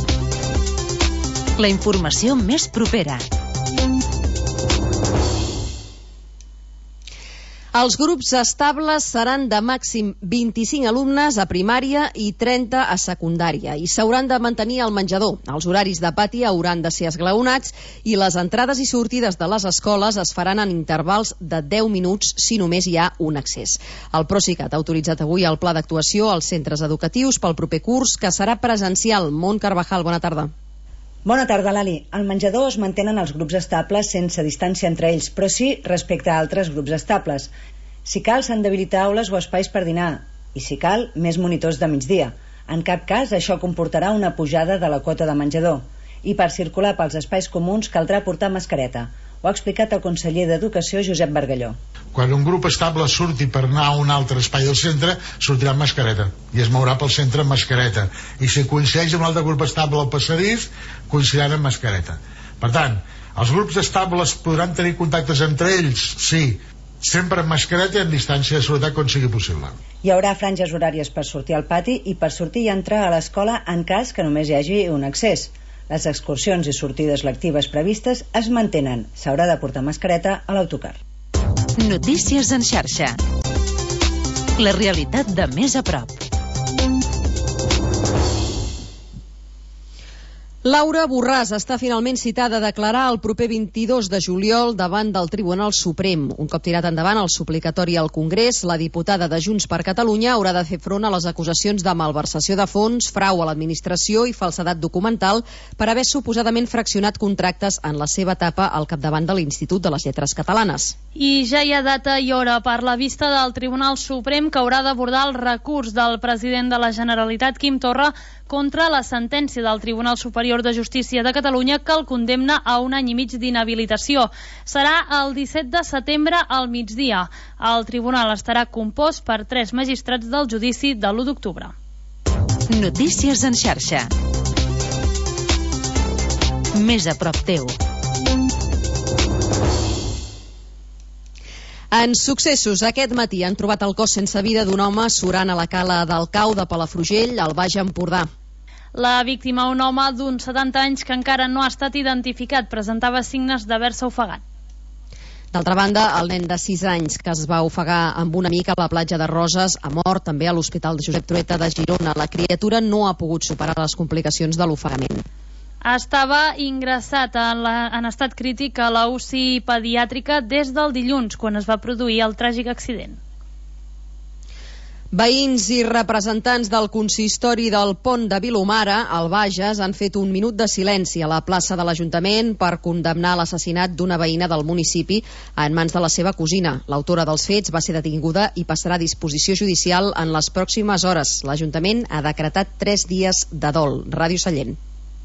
La informació més propera. Els grups estables seran de màxim 25 alumnes a primària i 30 a secundària i s'hauran de mantenir al menjador. Els horaris de pati hauran de ser esglaonats i les entrades i sortides de les escoles es faran en intervals de 10 minuts si només hi ha un accés. El Procicat ha autoritzat avui el pla d'actuació als centres educatius pel proper curs, que serà presencial. Mont Carvajal, bona tarda. Bona tarda, Lali. Al menjador es mantenen els grups estables sense distància entre ells, però sí respecte a altres grups estables. Si cal, s'han d'habilitar aules o espais per dinar, i si cal, més monitors de migdia. En cap cas, això comportarà una pujada de la quota de menjador. I per circular pels espais comuns caldrà portar mascareta. Ho ha explicat el conseller d'Educació, Josep Bargalló. Quan un grup estable surti per anar a un altre espai del centre, sortirà amb mascareta i es mourà pel centre amb mascareta, i si coincideix amb un altre grup estable al passadís, coincidiran amb mascareta. Per tant, els grups estables podran tenir contactes entre ells? Sí. sempre amb mascareta i amb distància de seguretat quan sigui possible. Hi haurà franges horàries per sortir al pati i per sortir i entrar a l'escola en cas que només hi hagi un accés. Les excursions i sortides lectives previstes es mantenen. S'haurà de portar mascareta a l'autocar. Notícies en xarxa. La realitat de més a prop. Laura Borràs està finalment citada a declarar el proper 22 de juliol davant del Tribunal Suprem. Un cop tirat endavant el suplicatori al Congrés, la diputada de Junts per Catalunya haurà de fer front a les acusacions de malversació de fons, frau a l'administració i falsedat documental per haver suposadament fraccionat contractes en la seva etapa al capdavant de l'Institut de les Lletres Catalanes. I ja hi ha data i hora per la vista del Tribunal Suprem, que haurà d'abordar el recurs del president de la Generalitat, Quim Torra, contra la sentència del Tribunal Superior de Justícia de Catalunya que el condemna a 1 any i mig d'inhabilitació. Serà el 17 de setembre al migdia. El tribunal estarà compost per 3 magistrats del judici de l'1 d'octubre. Notícies en xarxa. Més a prop teu. En successos, aquest matí han trobat el cos sense vida d'un home surant a la cala del Cau de Palafrugell, al Baix Empordà. La víctima, un home d'uns 70 anys que encara no ha estat identificat, presentava signes d'haver-se ofegat. D'altra banda, el nen de 6 anys que es va ofegar amb un amic a la platja de Roses ha mort també a l'Hospital de Josep Trueta de Girona. La criatura no ha pogut superar les complicacions de l'ofegament. Estava ingressat en estat crític a la UCI pediàtrica des del dilluns, quan es va produir el tràgic accident. Veïns i representants del consistori del Pont de Vilomara, al Bages, han fet un minut de silenci a la plaça de l'Ajuntament per condemnar l'assassinat d'una veïna del municipi en mans de la seva cosina. L'autora dels fets va ser detinguda i passarà a disposició judicial en les pròximes hores. L'Ajuntament ha decretat 3 dies de dol. Ràdio Sallent.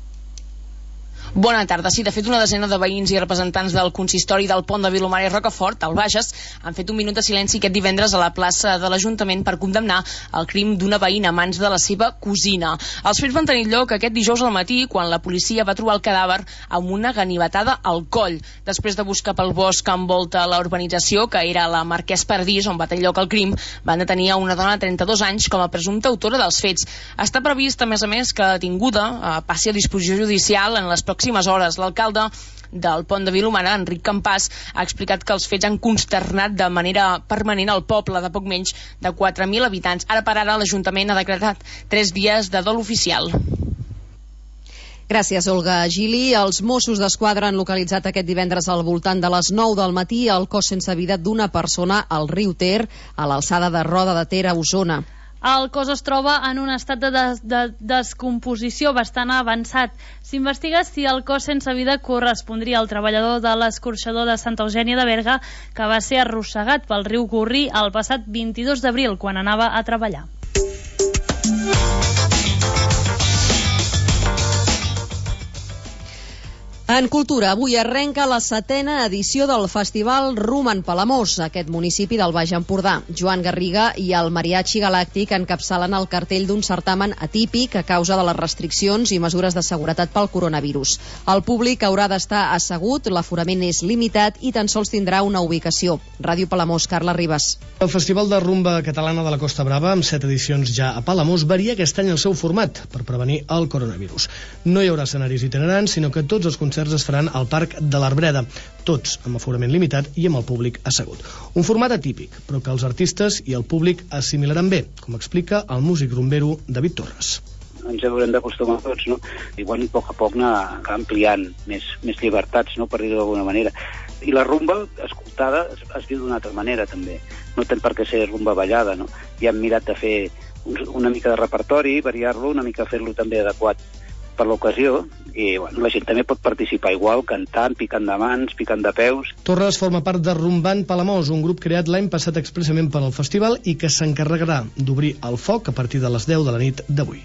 Bona tarda. Sí, de fet, una desena de veïns i representants del consistori del Pont de Vilomara i Rocafort, al Bages, han fet un minut de silenci aquest divendres a la plaça de l'Ajuntament per condemnar el crim d'una veïna a mans de la seva cosina. Els fets van tenir lloc aquest dijous al matí, quan la policia va trobar el cadàver amb una ganivetada al coll. Després de buscar pel bosc que envolta la urbanització, que era la Marquès Pardís, on va tenir lloc el crim, van detenir a una dona de 32 anys com a presumpta autora dels fets. Està previst, a més, que la detinguda passi a disposició judicial en les pròximes hores. L'alcalde del Pont de Vilomara, Enric Campàs, ha explicat que els fets han consternat de manera permanent el poble de poc menys de 4.000 habitants. Ara per ara l'Ajuntament ha decretat 3 dies de dol oficial. Gràcies, Olga Gili. Els Mossos d'Esquadra han localitzat aquest divendres al voltant de les 9 del matí el cos sense vida d'una persona al riu Ter, a l'alçada de Roda de Ter, a Osona. El cos es troba en un estat de descomposició bastant avançat. S'investiga si el cos sense vida correspondria al treballador de l'escorxador de Santa Eugènia de Berga, que va ser arrossegat pel riu Gorrí el passat 22 d'abril, quan anava a treballar. En cultura, avui arrenca la 7a edició del Festival Rum en Palamós, aquest municipi del Baix Empordà. Joan Garriga i el Mariachi Galàctic encapçalen el cartell d'un certamen atípic a causa de les restriccions i mesures de seguretat pel coronavirus. El públic haurà d'estar assegut, l'aforament és limitat i tan sols tindrà una ubicació. Ràdio Palamós, Carla Ribas. El Festival de Rumba Catalana de la Costa Brava, amb 7 edicions ja a Palamós, varia aquest any el seu format per prevenir el coronavirus. No hi haurà escenaris itinerants, sinó que tots els concerts es faran al Parc de l'Arbreda, tots amb aforament limitat i amb el públic assegut. Un format atípic, però que els artistes i el públic assimilaran bé, com explica el músic rumbero David Torres. Ens haurem d'acostumar tots, no? Igual a poc anar ampliant més llibertats, no? Per dir-ho d'alguna manera. I la rumba escoltada es viu d'una altra manera, també. No té per què ser rumba ballada, no? I hem mirat de fer una mica de repertori, variar-lo, una mica fer-lo també adequat per l'ocasió, i bueno, la gent també pot participar igual, cantant, picant de mans, picant de peus. Torres forma part de Rumbant Palamós, un grup creat l'any passat expressament per al festival i que s'encarregarà d'obrir el foc a partir de les 10 de la nit d'avui.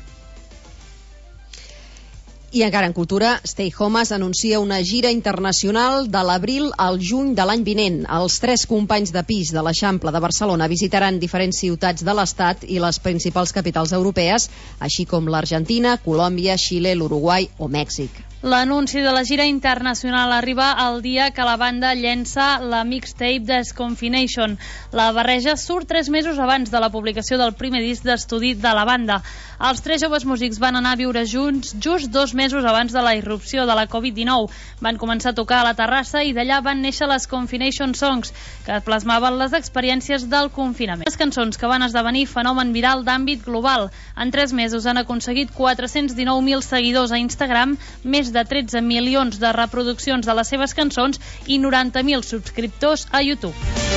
I encara en cultura, Stay Homes anuncia una gira internacional de l'abril al juny de l'any vinent. Els 3 companys de pis de l'Eixample de Barcelona visitaran diferents ciutats de l'Estat i les principals capitals europees, així com l'Argentina, Colòmbia, Xile, l'Uruguai o Mèxic. L'anunci de la gira internacional arriba el dia que la banda llença la mixtape Desconfination. La barreja surt 3 mesos abans de la publicació del primer disc d'estudi de la banda. Els 3 joves músics van anar a viure junts just 2 mesos abans de la irrupció de la Covid-19. Van començar a tocar a la terrassa i d'allà van néixer les Confination Songs, que plasmaven les experiències del confinament. Les cançons que van esdevenir fenomen viral d'àmbit global. En 3 mesos han aconseguit 419.000 seguidors a Instagram, més de 13 milions de reproduccions de les seves cançons i 90.000 subscriptors a YouTube.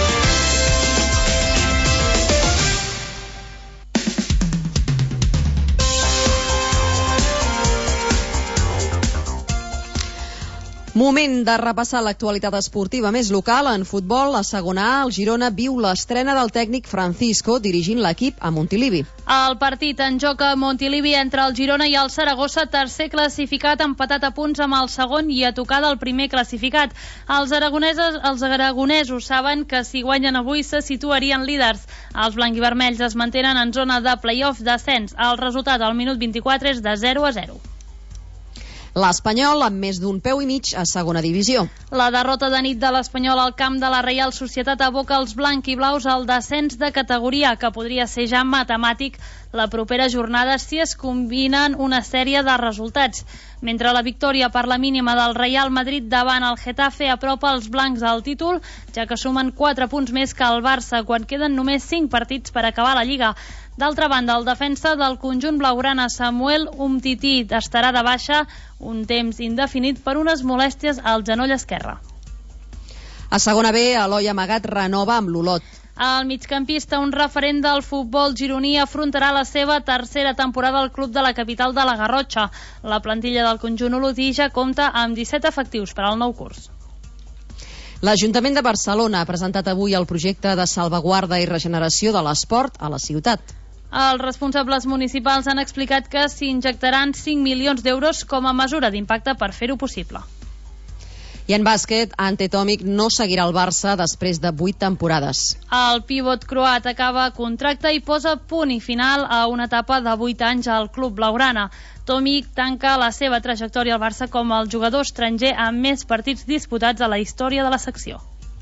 Moment de repassar l'actualitat esportiva més local. En futbol, a segona A, el Girona viu l'estrena del tècnic Francisco dirigint l'equip a Montilivi. El partit en joc a Montilivi entre el Girona i el Saragossa, tercer classificat, empatat a punts amb el segon i a tocar del primer classificat. Els aragonesos saben que si guanyen avui se situarien líders. Els blanc-i-vermells es mantenen en zona de play-off d'ascens. El resultat al minut 24 és de 0-0. L'Espanyol amb més d'un peu i mig a segona divisió. La derrota de nit de l'Espanyol al camp de la Reial Societat aboca els blanc i blaus al descens de categoria, que podria ser ja matemàtic la propera jornada si es combinen una sèrie de resultats. Mentre la victòria per la mínima del Real Madrid davant el Getafe apropa els blancs al títol, ja que sumen 4 punts més que el Barça quan queden només 5 partits per acabar la Lliga. D'altra banda, el defensa del conjunt blaugrana Samuel Umtiti estarà de baixa un temps indefinit per unes molèsties al genoll esquerre. A segona B, Eloi Amagat renova amb l'Olot. El migcampista, un referent del futbol gironí, afrontarà la seva tercera temporada al club de la capital de la Garrotxa. La plantilla del conjunt olotí ja compta amb 17 efectius per al nou curs. L'Ajuntament de Barcelona ha presentat avui el projecte de salvaguarda i regeneració de l'esport a la ciutat. Els responsables municipals han explicat que s'hi injectaran 5 milions d'euros com a mesura d'impacte per fer-ho possible. I en bàsquet, Ante Tomic no seguirà al Barça després de 8 temporades. El pivot croat acaba contracte i posa punt i final a una etapa de 8 anys al club blaugrana. Tomic tanca la seva trajectòria al Barça com el jugador estranger amb més partits disputats a la història de la secció.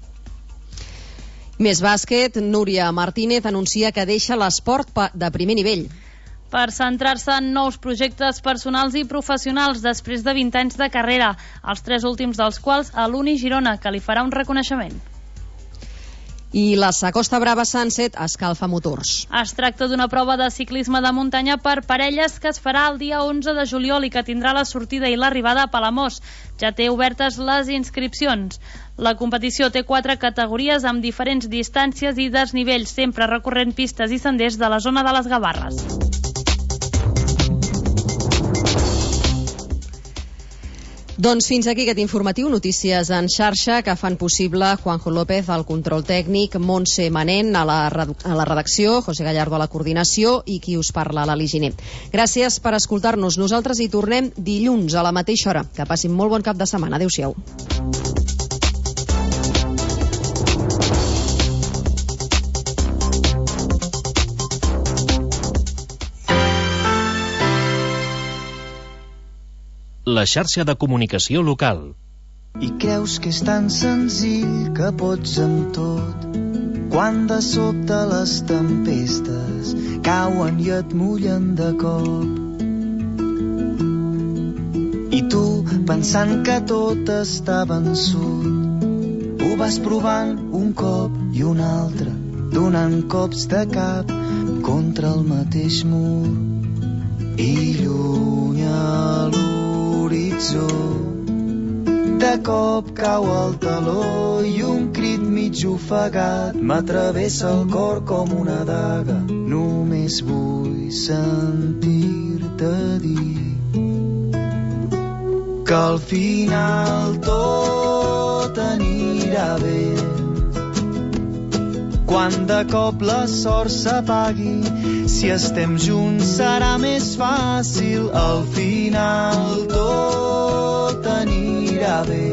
Més bàsquet, Núria Martínez anuncia que deixa l'esport de primer nivell. Per centrar-se en nous projectes personals i professionals després de 20 anys de carrera, els 3 últims dels quals a l'Uni Girona, que li farà un reconeixement. I la Costa Brava Sunset escalfa motors. Es tracta d'una prova de ciclisme de muntanya per parelles que es farà el dia 11 de juliol i que tindrà la sortida i l'arribada a Palamós. Ja té obertes les inscripcions. La competició té 4 categories amb diferents distàncies i desnivells, sempre recorrent pistes i senders de la zona de les Gavarres. Doncs fins aquí aquest informatiu, notícies en xarxa que fan possible Juanjo López al control tècnic, Montse Manent a la redacció, José Gallardo a la coordinació i qui us parla, Lali Giner. Gràcies per escoltar-nos. Nosaltres hi tornem dilluns a la mateixa hora. Que passin molt bon cap de setmana. Adéu-siau. La xarxa de comunicació local. I creus que és tan senzill que pots amb tot, quan de sobte les tempestes cauen i et mullen de cop. I tu, pensant que tot està vençut, ho vas provant un cop i un altre, donant cops de cap contra el mateix mur. I lluny a l'horitzó de cop cau el taló i un crit mig ofegat m'atravessa el cor com una daga. Només vull sentir-te dir que al final tot anirà bé. Quan de cop la sort s'apagui, si estem junts serà més fàcil. Al final tot anirà bé,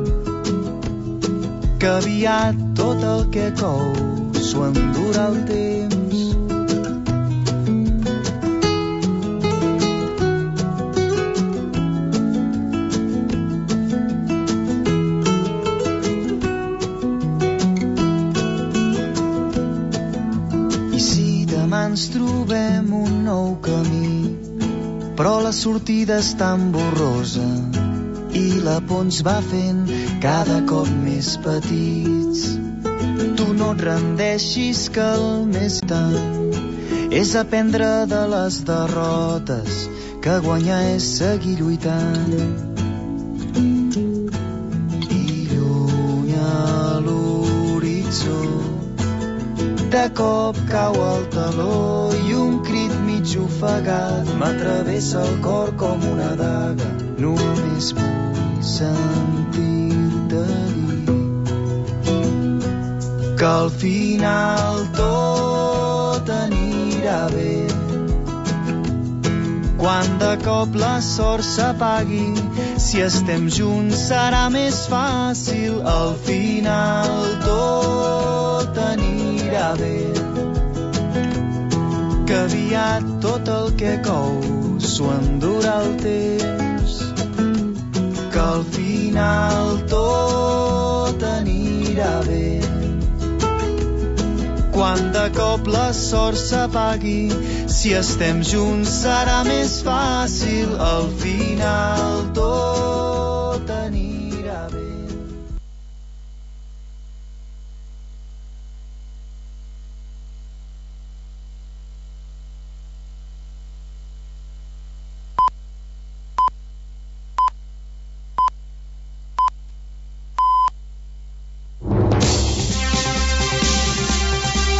que aviat tot el que cou s'ho endurà el temps. ens trobem un nou camí, però la sortida és tan borrosa i la por ens va fent cada cop més petits. Tu no et rendeixis, que el més tant és aprendre de les derrotes, que guanyar és seguir lluitant. I lluny a l'horitzó de cop cau el taló i un crit mig ofegat m'atravessa el cor com una daga. Només vull sentir-te dir que al final tot anirà bé. Quan de cop la sort s'apagui, si estem junts serà més fàcil. Al final tot anirà bé, que aviat tot el que cou s'ho endurà el temps, que al final tot anirà bé. Quan de cop la sort s'apagui, si estem junts serà més fàcil. Al final tot